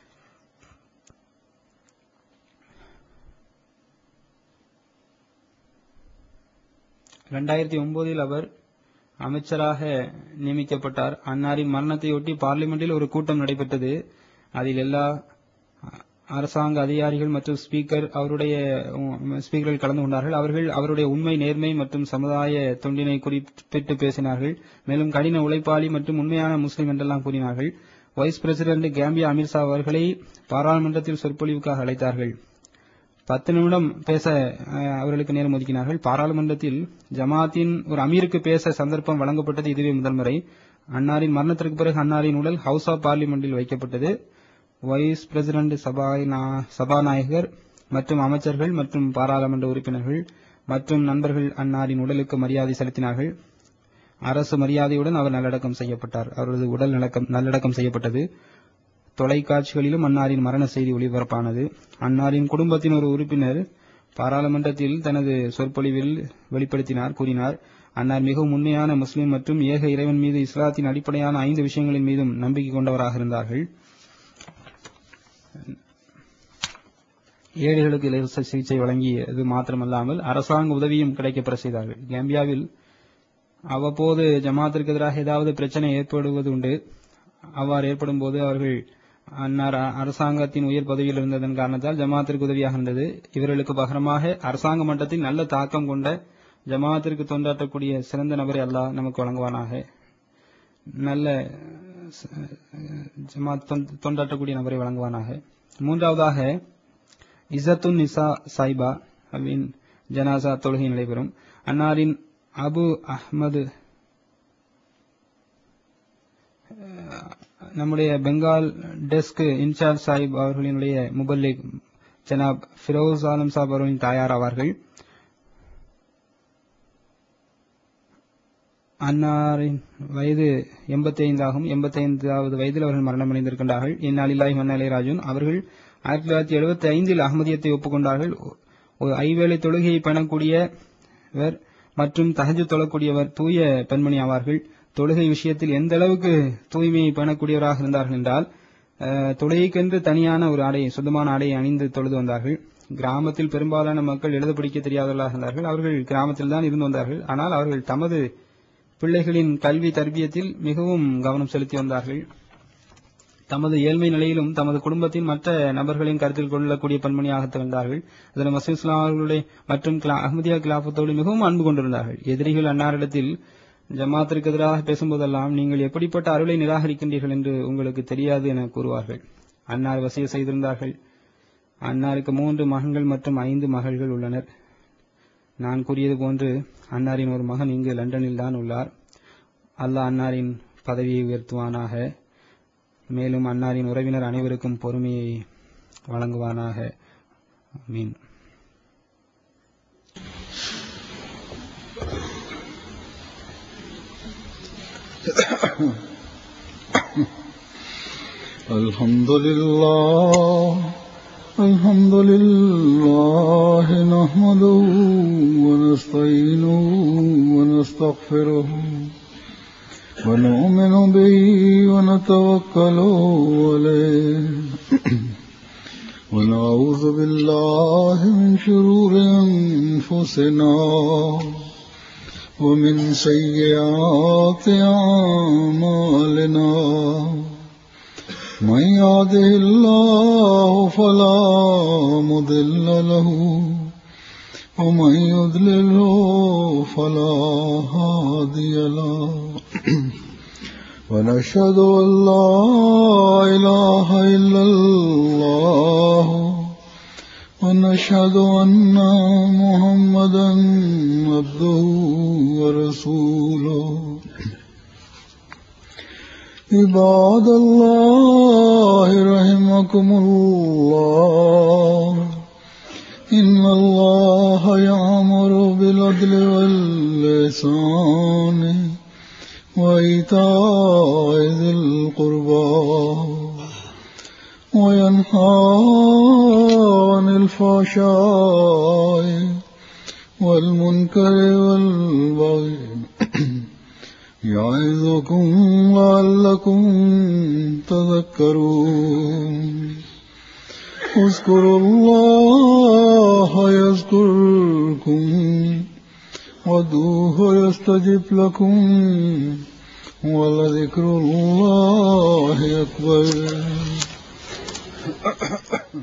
அவர் அமைச்சராக நியமிக்கப்பட்டார். அன்னாரின் மரணத்தையொட்டி பார்லிமெண்டில் ஒரு கூட்டம் நடைபெற்றது. அதில் எல்லா அரசாங்க அதிகாரிகள் மற்றும் ஸ்பீக்கர்கள் கலந்து கொண்டார்கள். அவர்கள் அவருடைய உண்மை, நேர்மை மற்றும் சமுதாய தொண்டினை குறிப்பிட்டு பேசினார்கள். மேலும் கடின உழைப்பாளி மற்றும் உண்மையான முஸ்லிம் என்றெல்லாம் கூறினார்கள். வைஸ் பிரசிடென்ட் கேம்பியா அமீர்சா அவர்களை பாராளுமன்றத்தில் சொற்பொழிவுக்காக அழைத்தார்கள். 10 நிமிடம் பேச அவர்களுக்கு நேரம் ஒதுக்கினார்கள். பாராளுமன்றத்தில் ஜமாத்தின் ஒரு அமீருக்கு பேச சந்தர்ப்பம் வழங்கப்பட்டது இதுவே முதல் முறை. அன்னாரின் மரணத்திற்கு பிறகு அன்னாரின் உடல் ஹவுஸ் ஆஃப் பார்லிமெண்டில் வைக்கப்பட்டது. வைஸ் பிரசிடென்ட் சபாநாயகர் மற்றும் அமைச்சர்கள் மற்றும் பாராளுமன்ற உறுப்பினர்கள் மற்றும் நண்பர்கள் அன்னாரின் உடலுக்கு மரியாதை செலுத்தினார்கள். அரசு மரியாதையுடன் அவர் நல்லடக்கம் செய்யப்பட்டார். அவரது உடல் நல்லடக்கம் செய்யப்பட்டது. தொலைக்காட்சிகளிலும் அன்னாரின் மரண செய்தி ஒளிபரப்பானது. அன்னாரின் குடும்பத்தின் ஒரு உறுப்பினர் பாராளுமன்றத்தில் தனது சொற்பொழிவில் கூறினார், அன்னார் மிகவும் உண்மையான முஸ்லிம் மற்றும் ஏக இறைவன் மீது இஸ்லாத்தின் அடிப்படையான 5 விஷயங்களின் மீதும் நம்பிக்கை கொண்டவராக இருந்தார்கள். ஏழைகளுக்கு இலவச சிகிச்சை வழங்கியது மாத்திரமல்லாமல் அரசாங்க உதவியும் கிடைக்கப்பெற செய்தார்கள். கேம்பியாவில் அவ்வப்போது ஜமாத்திற்கு எதிராக ஏதாவது பிரச்சனை ஏற்படுவது உண்டு. அவ்வாறு ஏற்படும் போது அவர்கள் அன்னார் அரசாங்கத்தின் உயர் பதவியில் இருந்ததன் காரணத்தால் ஜமாத்திற்கு உதவியாக இருந்தது. இவர்களுக்கு பகரமாக அரசாங்க மட்டத்தில் நல்ல தாக்கம் கொண்ட ஜமாத்திற்கு தொண்டாற்றக்கூடிய சிறந்த நபரை அல்லாஹ் நமக்கு வழங்குவானாக. நல்ல ஜமாத் தொண்டாற்றக்கூடிய நபரை வழங்குவானாக. மூன்றாவதாக இஸ்ஸத்துன் நிசா சாயிபா அவின் ஜனாசா தொழுகை நடைபெறும். அன்னாரின் அபு அஹ்மது நம்முடைய பெங்கால் டெஸ்க் இன்சார்ஜ் சாஹிப் அவர்களினுடைய முபல்லிக் ஜனாப் ஃபிரோஸ் ஆலம் சாப் அவர்களின் தாயார் ஆவார்கள். அன்னாரின் வயது 85 ஆகும். 85வது வயதில் அவர்கள் மரணமடைந்திருக்கின்றார்கள். இன்னாலில்லாஹி வ இன்னா இலைஹி ராஜிஊன். அவர்கள் 1975 அஹ்மதியத்தை ஒப்புக்கொண்டார்கள். ஒரு ஐவேளை தொழுகையை பேணக்கூடியவர் மற்றும் தஹஜ்ஜுத் தொழக்கூடியவர் தூய பெண்மணி ஆவார்கள். தொழுகை விஷயத்தில் எந்த அளவுக்கு தூய்மையை பேணக்கூடியவராக இருந்தார்கள் என்றால், தொழுகைக்கென்று தனியான ஒரு சுத்தமான ஆடையை அணிந்து தொழுது வந்தார்கள். கிராமத்தில் பெரும்பாலான மக்கள் எழுத படிக்க தெரியாதவர்களாக இருந்தார்கள். அவர்கள் கிராமத்தில் தான் இருந்து வந்தார்கள். ஆனால் அவர்கள் தமது பிள்ளைகளின் கல்வி தர்பியத்தில் மிகவும் கவனம் செலுத்தி வந்தார்கள். தமது ஏழ்மை நிலையிலும் தமது குடும்பத்தின் மற்ற நபர்களின் கருத்தில் கொள்ளக்கூடிய பெண்மணியாக திகழ்ந்தார்கள். அதில் மசீம் இஸ்லாம் அவர்களுடைய மற்றும் அஹ்மதியா கிலாபத்தோடு மிகவும் அன்பு கொண்டிருந்தார்கள். எதிரிகள் அன்னாரிடத்தில் ஜமாத்திற்கு எதிராக பேசும்போதெல்லாம் நீங்கள் எப்படிப்பட்ட அருளை நிராகரிக்கின்றீர்கள் என்று உங்களுக்கு தெரியாது என கூறுவார்கள். அன்னார் வசிய செய்திருந்தார்கள். அன்னாருக்கு 3 மகன்கள் மற்றும் 5 மகள்கள் உள்ளனர். நான் கூறியது போன்று அன்னாரின் ஒரு மகன் இங்கு லண்டனில் தான் உள்ளார். அல்லாஹ் அன்னாரின் பதவியை உயர்த்துவானாக. மேலும் அன்னாரின் உறவினர் அனைவருக்கும் பொறுமையை வழங்குவானாக. ஆமீன். Alhamdulillah nahmaduhu wa nasta'inuhu wa nastaghfiruhu wa nu'minu bihi wa natawakkalu alayhi wa na'udhu billahi min shururi anfusina wa min sayyiati a'malina. من يهده الله فلا مضل له ومن يضلله فلا هادي له ونشهد أن لا إله إلا الله ونشهد أن محمدا عبده ورسوله عباد الله رحمكم الله إن الله يأمر بالعدل والإحسان وإيتاء ذي القربى وينهى عن الفحشاء والمنكر والبغي يعظكم لعلكم تذكرون اذكروا الله يذكركم وادعوه يستجب لكم ولذكر الله أكبر